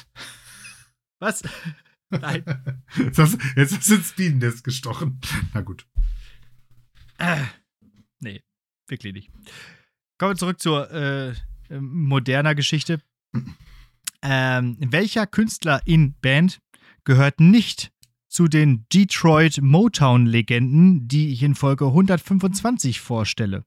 Was? Nein. Jetzt hast, jetzt hast du ins Bienennest gestochen. Na gut. Äh, nee, wirklich nicht. Kommen wir zurück zur äh, moderner Geschichte. Ähm, welcher Künstler in Band gehört nicht zu den Detroit Motown-Legenden, die ich in Folge hundertfünfundzwanzig vorstelle?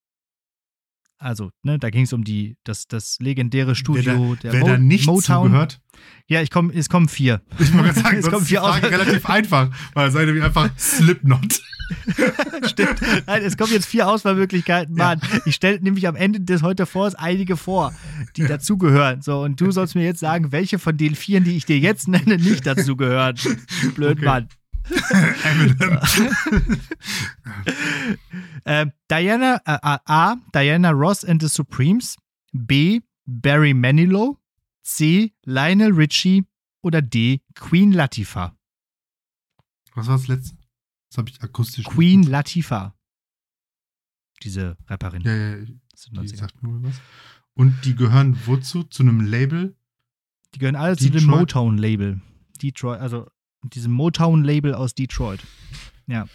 Also, ne, da ging es um die, das, das legendäre Studio wer da, der wer Mo da nicht Motown. zugehört, Ja, ich komm, es kommen vier. ich wollte gerade sagen, es sonst kommen ist die vier Frage aus. relativ einfach, weil es sei nämlich einfach Slipknot. Stimmt. Nein, es kommen jetzt vier Auswahlmöglichkeiten. Mann, ich stelle nämlich am Ende des heute vor einige vor, die Ja. dazugehören. So, und du sollst mir jetzt sagen, welche von den vieren, die ich dir jetzt nenne, nicht dazugehören. Blöd, Okay. Mann. Eminem. äh, Diana, äh, A. Diana Ross and the Supremes. B. Barry Manilow. C. Lionel Richie. Oder D. Queen Latifah. Was war das letzte? Das habe ich akustisch. Queen Latifah. Diese Rapperin. Ja, ja, ja. Das sind Die neunziger. sagt nur was. Und die gehören wozu? Zu einem Label? Die gehören alle zu dem Detroit. Motown-Label. Detroit, also diesem Motown-Label aus Detroit. Ja.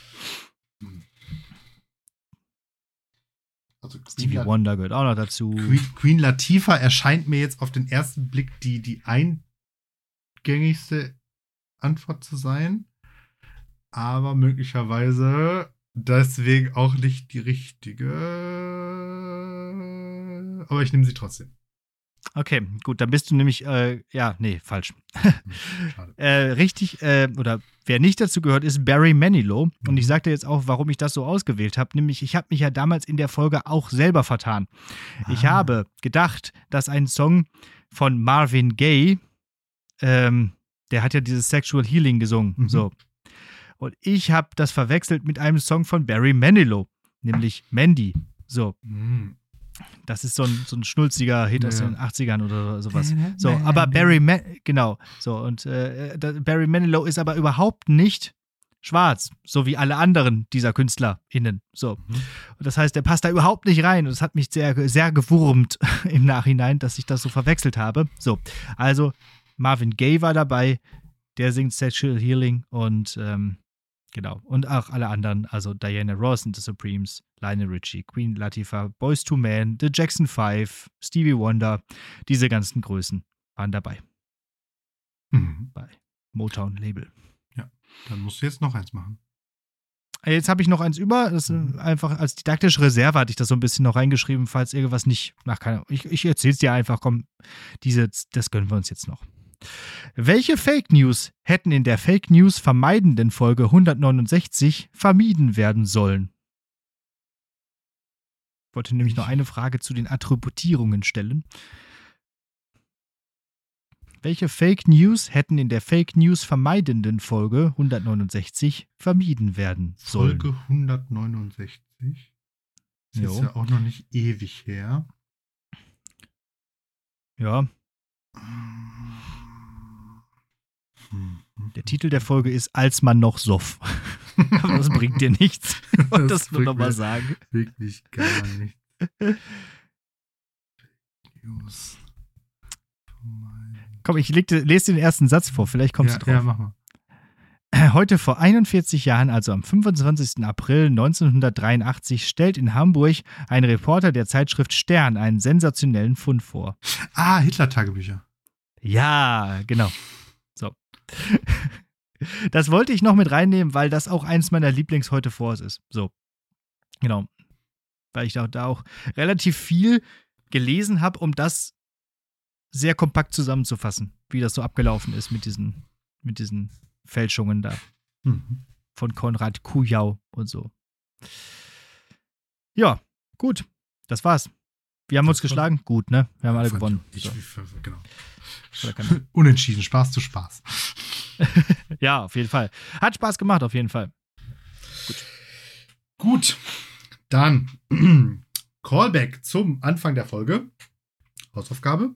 Also Queen, Stevie La Wonder gehört auch noch dazu. Queen, Queen Latifah erscheint mir jetzt auf den ersten Blick die, die eingängigste Antwort zu sein. Aber möglicherweise deswegen auch nicht die richtige. Aber ich nehme sie trotzdem. Okay, gut, dann bist du nämlich, äh, ja, nee, falsch. Schade. Äh, richtig, äh, oder wer nicht dazu gehört, ist Barry Manilow. Und ich sage dir jetzt auch, warum ich das so ausgewählt habe. Nämlich, ich habe mich ja damals in der Folge auch selber vertan. Ich Ah. habe gedacht, dass ein Song von Marvin Gaye, ähm, der hat ja dieses Sexual Healing gesungen, Mhm. so. Und ich habe das verwechselt mit einem Song von Barry Manilow, nämlich Mandy. So, Hm. das ist so ein, so ein schnulziger Hit Ja, aus ja. den achtzigern oder sowas. So, aber Barry, Ma genau, so, und äh, da, Barry Manilow ist aber überhaupt nicht schwarz, so wie alle anderen dieser KünstlerInnen. So. Mhm. Und das heißt, der passt da überhaupt nicht rein. Und es hat mich sehr, sehr gewurmt im Nachhinein, dass ich das so verwechselt habe. So, also Marvin Gaye war dabei, der singt Sexual Healing und ähm, genau. Und auch alle anderen, also Diana Ross und The Supremes, Lionel Richie, Queen Latifah, Boyz two Men, The Jackson Five, Stevie Wonder, diese ganzen Größen waren dabei. Mhm. Bei Motown Label. Dann musst du jetzt noch eins machen. Jetzt habe ich noch eins über. Das ist einfach als didaktische Reserve hatte ich das so ein bisschen noch reingeschrieben, falls irgendwas nicht. Ach, keine Ahnung. Ich, ich erzähle es dir einfach. Komm, diese, das gönnen wir uns jetzt noch. Welche Fake News hätten in der Fake News vermeidenden Folge hundertneunundsechzig vermieden werden sollen? Ich wollte nämlich noch eine Frage zu den Attributierungen stellen. Welche Fake News hätten in der Fake News vermeidenden Folge hundertneunundsechzig vermieden werden sollen? Folge hundertneunundsechzig. Das Jo. ist ja auch noch nicht ewig her. Ja, der Titel der Folge ist Als man noch soff. Aber das bringt dir nichts. Ich wollte das, Das nur bringt nochmal mir sagen. Wirklich gar nicht. News. Komm, ich leg, lese den ersten Satz vor, vielleicht kommst Ja, du drauf. ja, mach mal. Heute vor einundvierzig Jahren, also am fünfundzwanzigsten April neunzehnhundertdreiundachtzig, stellt in Hamburg ein Reporter der Zeitschrift Stern einen sensationellen Fund vor. Ah, Hitler-Tagebücher. Ja, genau. So. Das wollte ich noch mit reinnehmen, weil das auch eins meiner Lieblings-Heute vors ist. So. Genau. Weil ich da, da auch relativ viel gelesen habe, um das sehr kompakt zusammenzufassen, wie das so abgelaufen ist mit diesen, mit diesen Fälschungen da Mhm. von Konrad Kujau und so. Ja, gut. Das war's. Wir haben Das uns war- geschlagen. Gut, ne? Wir haben alle Fand gewonnen. Ich, So. ich, genau. Oder kann- Unentschieden, Spaß zu Spaß. Ja, auf jeden Fall. Hat Spaß gemacht, auf jeden Fall. Gut, dann Callback zum Anfang der Folge. Hausaufgabe.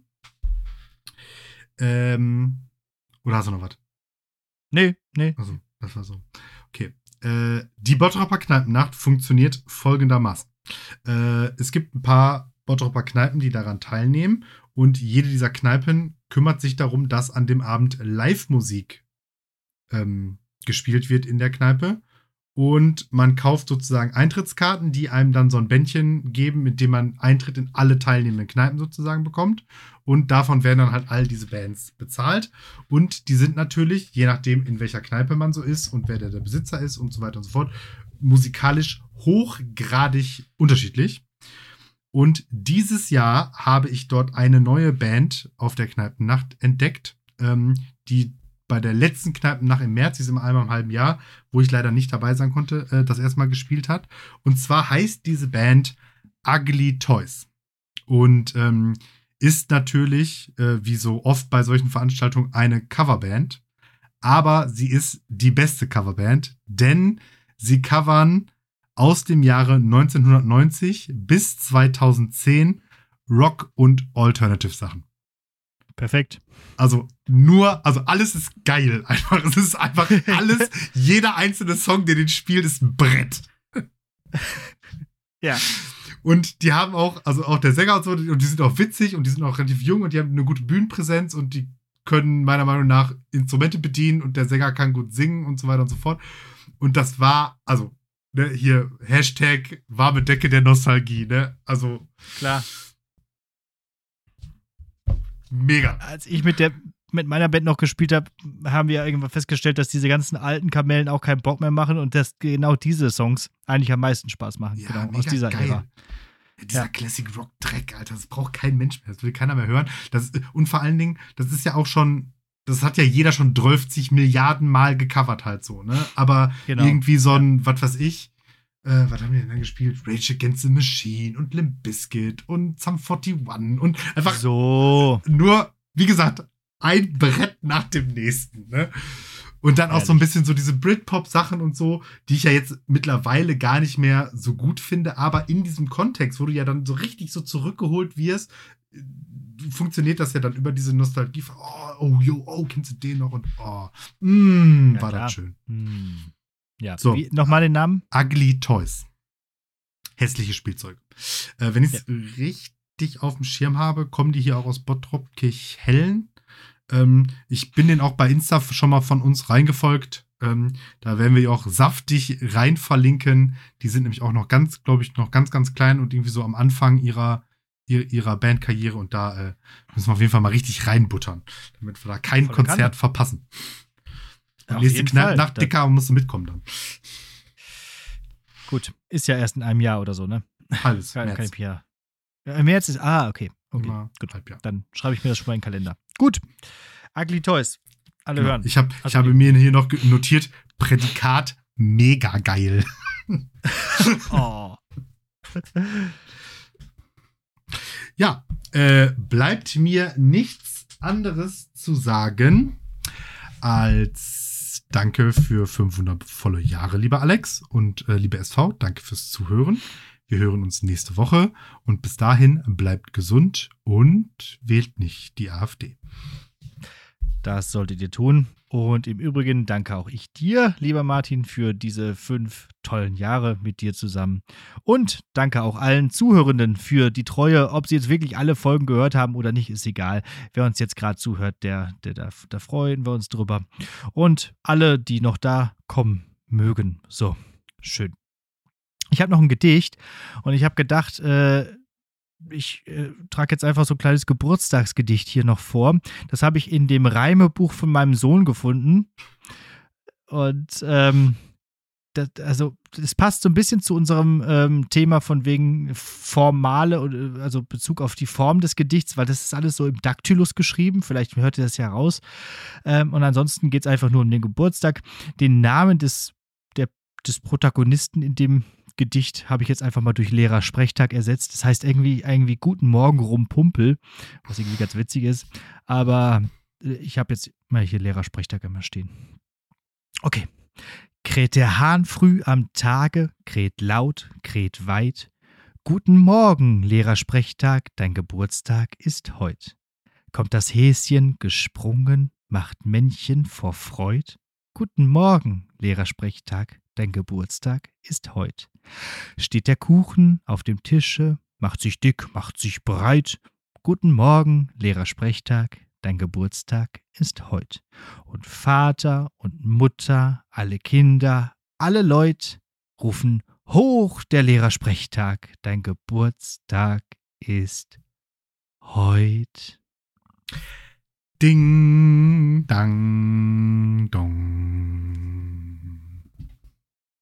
Ähm, oder hast du noch was? Nee, nee. Also, das war so. Okay. Äh, die Bottroper Kneipennacht funktioniert folgendermaßen. Äh, es gibt ein paar Bottroper Kneipen, die daran teilnehmen. Und jede dieser Kneipen kümmert sich darum, dass an dem Abend Live-Musik ähm, gespielt wird in der Kneipe. Und man kauft sozusagen Eintrittskarten, die einem dann so ein Bändchen geben, mit dem man Eintritt in alle teilnehmenden Kneipen sozusagen bekommt. Und davon werden dann halt all diese Bands bezahlt. Und die sind natürlich, je nachdem, in welcher Kneipe man so ist und wer der, der Besitzer ist und so weiter und so fort, musikalisch hochgradig unterschiedlich. Und dieses Jahr habe ich dort eine neue Band auf der Kneipennacht entdeckt, ähm, die bei der letzten Kneipennacht im März, die ist immer einmal im halben Jahr, wo ich leider nicht dabei sein konnte, äh, das erstmal gespielt hat. Und zwar heißt diese Band Ugly Toys. Und ähm, ist natürlich, äh, wie so oft bei solchen Veranstaltungen, eine Coverband. Aber sie ist die beste Coverband, denn sie covern aus dem Jahre neunzehnhundertneunzig bis zweitausendzehn Rock- und Alternative-Sachen. Perfekt. Also nur, also alles ist geil einfach. Es ist einfach alles, jeder einzelne Song, der den spielt, ist ein Brett. Ja. Und die haben auch, also auch der Sänger und so, und die sind auch witzig und die sind auch relativ jung und die haben eine gute Bühnenpräsenz und die können meiner Meinung nach Instrumente bedienen und der Sänger kann gut singen und so weiter und so fort. Und das war, also, ne, hier, Hashtag warme Decke der Nostalgie, ne? Also, Klar. mega. Als ich mit der mit meiner Band noch gespielt habe, haben wir irgendwann festgestellt, dass diese ganzen alten Kamellen auch keinen Bock mehr machen und dass genau diese Songs eigentlich am meisten Spaß machen. Ja, genau, mega aus dieser geil. Ära. Ja, dieser Ja. Classic Rock Dreck, Alter, das braucht kein Mensch mehr. Das will keiner mehr hören. Das ist, und vor allen Dingen, das ist ja auch schon, das hat ja jeder schon zwölfzig Milliarden Mal gecovert halt so, ne? Aber Genau. irgendwie so ein, was weiß ich, äh, was haben wir denn da gespielt? Rage Against the Machine und Limp Bizkit und Sum einundvierzig und einfach So. nur, wie gesagt, ein Brett nach dem nächsten, ne? Und dann auch so ein bisschen so diese Britpop-Sachen und so, die ich ja jetzt mittlerweile gar nicht mehr so gut finde, aber in diesem Kontext, wo du ja dann so richtig so zurückgeholt wirst, äh, funktioniert das ja dann über diese Nostalgie. Oh, oh, yo, oh, kennst du den noch? Und oh, mm, Ja, war klar. das schön. Hm. Ja, So. nochmal den Namen? Ugly Toys. Hässliche Spielzeuge. Äh, wenn ich es ja. richtig auf dem Schirm habe, kommen die hier auch aus Bottrop Kirchhellen. Ähm, ich bin den auch bei Insta schon mal von uns reingefolgt. Ähm, da werden wir auch saftig rein verlinken. Die sind nämlich auch noch ganz, glaube ich, noch ganz, ganz klein und irgendwie so am Anfang ihrer, ihrer, ihrer Bandkarriere. Und da äh, müssen wir auf jeden Fall mal richtig reinbuttern, damit wir da kein Voll Konzert Kanne. verpassen. Und nächste Knall nach Dicker musst du mitkommen dann. Gut, ist ja erst in einem Jahr oder so, ne? Halbes kein, März. Kein Jahr. Im März ist, ah, okay. okay. Immer gut. Halbjahr. Dann schreibe ich mir das schon mal in den Kalender. Gut. Ugly Toys. Alle genau. hören. Ich, hab, ich habe mir hier noch notiert, Prädikat mega geil. Oh. Ja, äh, bleibt mir nichts anderes zu sagen als danke für fünfhundert volle Jahre, lieber Alex und äh, liebe S V. Danke fürs Zuhören. Wir hören uns nächste Woche und bis dahin bleibt gesund und wählt nicht die AfD. Das solltet ihr tun. Und im Übrigen danke auch ich dir, lieber Martin, für diese fünf tollen Jahre mit dir zusammen. Und danke auch allen Zuhörenden für die Treue. Ob sie jetzt wirklich alle Folgen gehört haben oder nicht, ist egal. Wer uns jetzt gerade zuhört, der, der, der, da freuen wir uns drüber. Und alle, die noch da kommen mögen. So, schön. Ich habe noch ein Gedicht und ich habe gedacht, äh, ich äh, trage jetzt einfach so ein kleines Geburtstagsgedicht hier noch vor. Das habe ich in dem Reimebuch von meinem Sohn gefunden. Und ähm, das, also es passt so ein bisschen zu unserem ähm, Thema von wegen formale, also Bezug auf die Form des Gedichts, weil das ist alles so im Daktylus geschrieben. Vielleicht hört ihr das ja raus. Ähm, und ansonsten geht es einfach nur um den Geburtstag. Den Namen des, der, des Protagonisten in dem Gedicht habe ich jetzt einfach mal durch Lehrersprechtag ersetzt. Das heißt irgendwie, irgendwie Guten Morgen, Rumpumpel, was irgendwie ganz witzig ist. Aber ich habe jetzt mal hier Lehrersprechtag immer stehen. Okay. Kräht der Hahn früh am Tage, kräht laut, kräht weit. Guten Morgen, Lehrersprechtag, dein Geburtstag ist heut. Kommt das Häschen gesprungen, macht Männchen vor Freud. Guten Morgen, Lehrersprechtag, dein Geburtstag ist heut. Steht der Kuchen auf dem Tische, macht sich dick, macht sich breit. Guten Morgen, Lehrersprechtag, dein Geburtstag ist heut. Und Vater und Mutter, alle Kinder, alle Leut rufen hoch der Lehrersprechtag, dein Geburtstag ist heut. Ding, dang.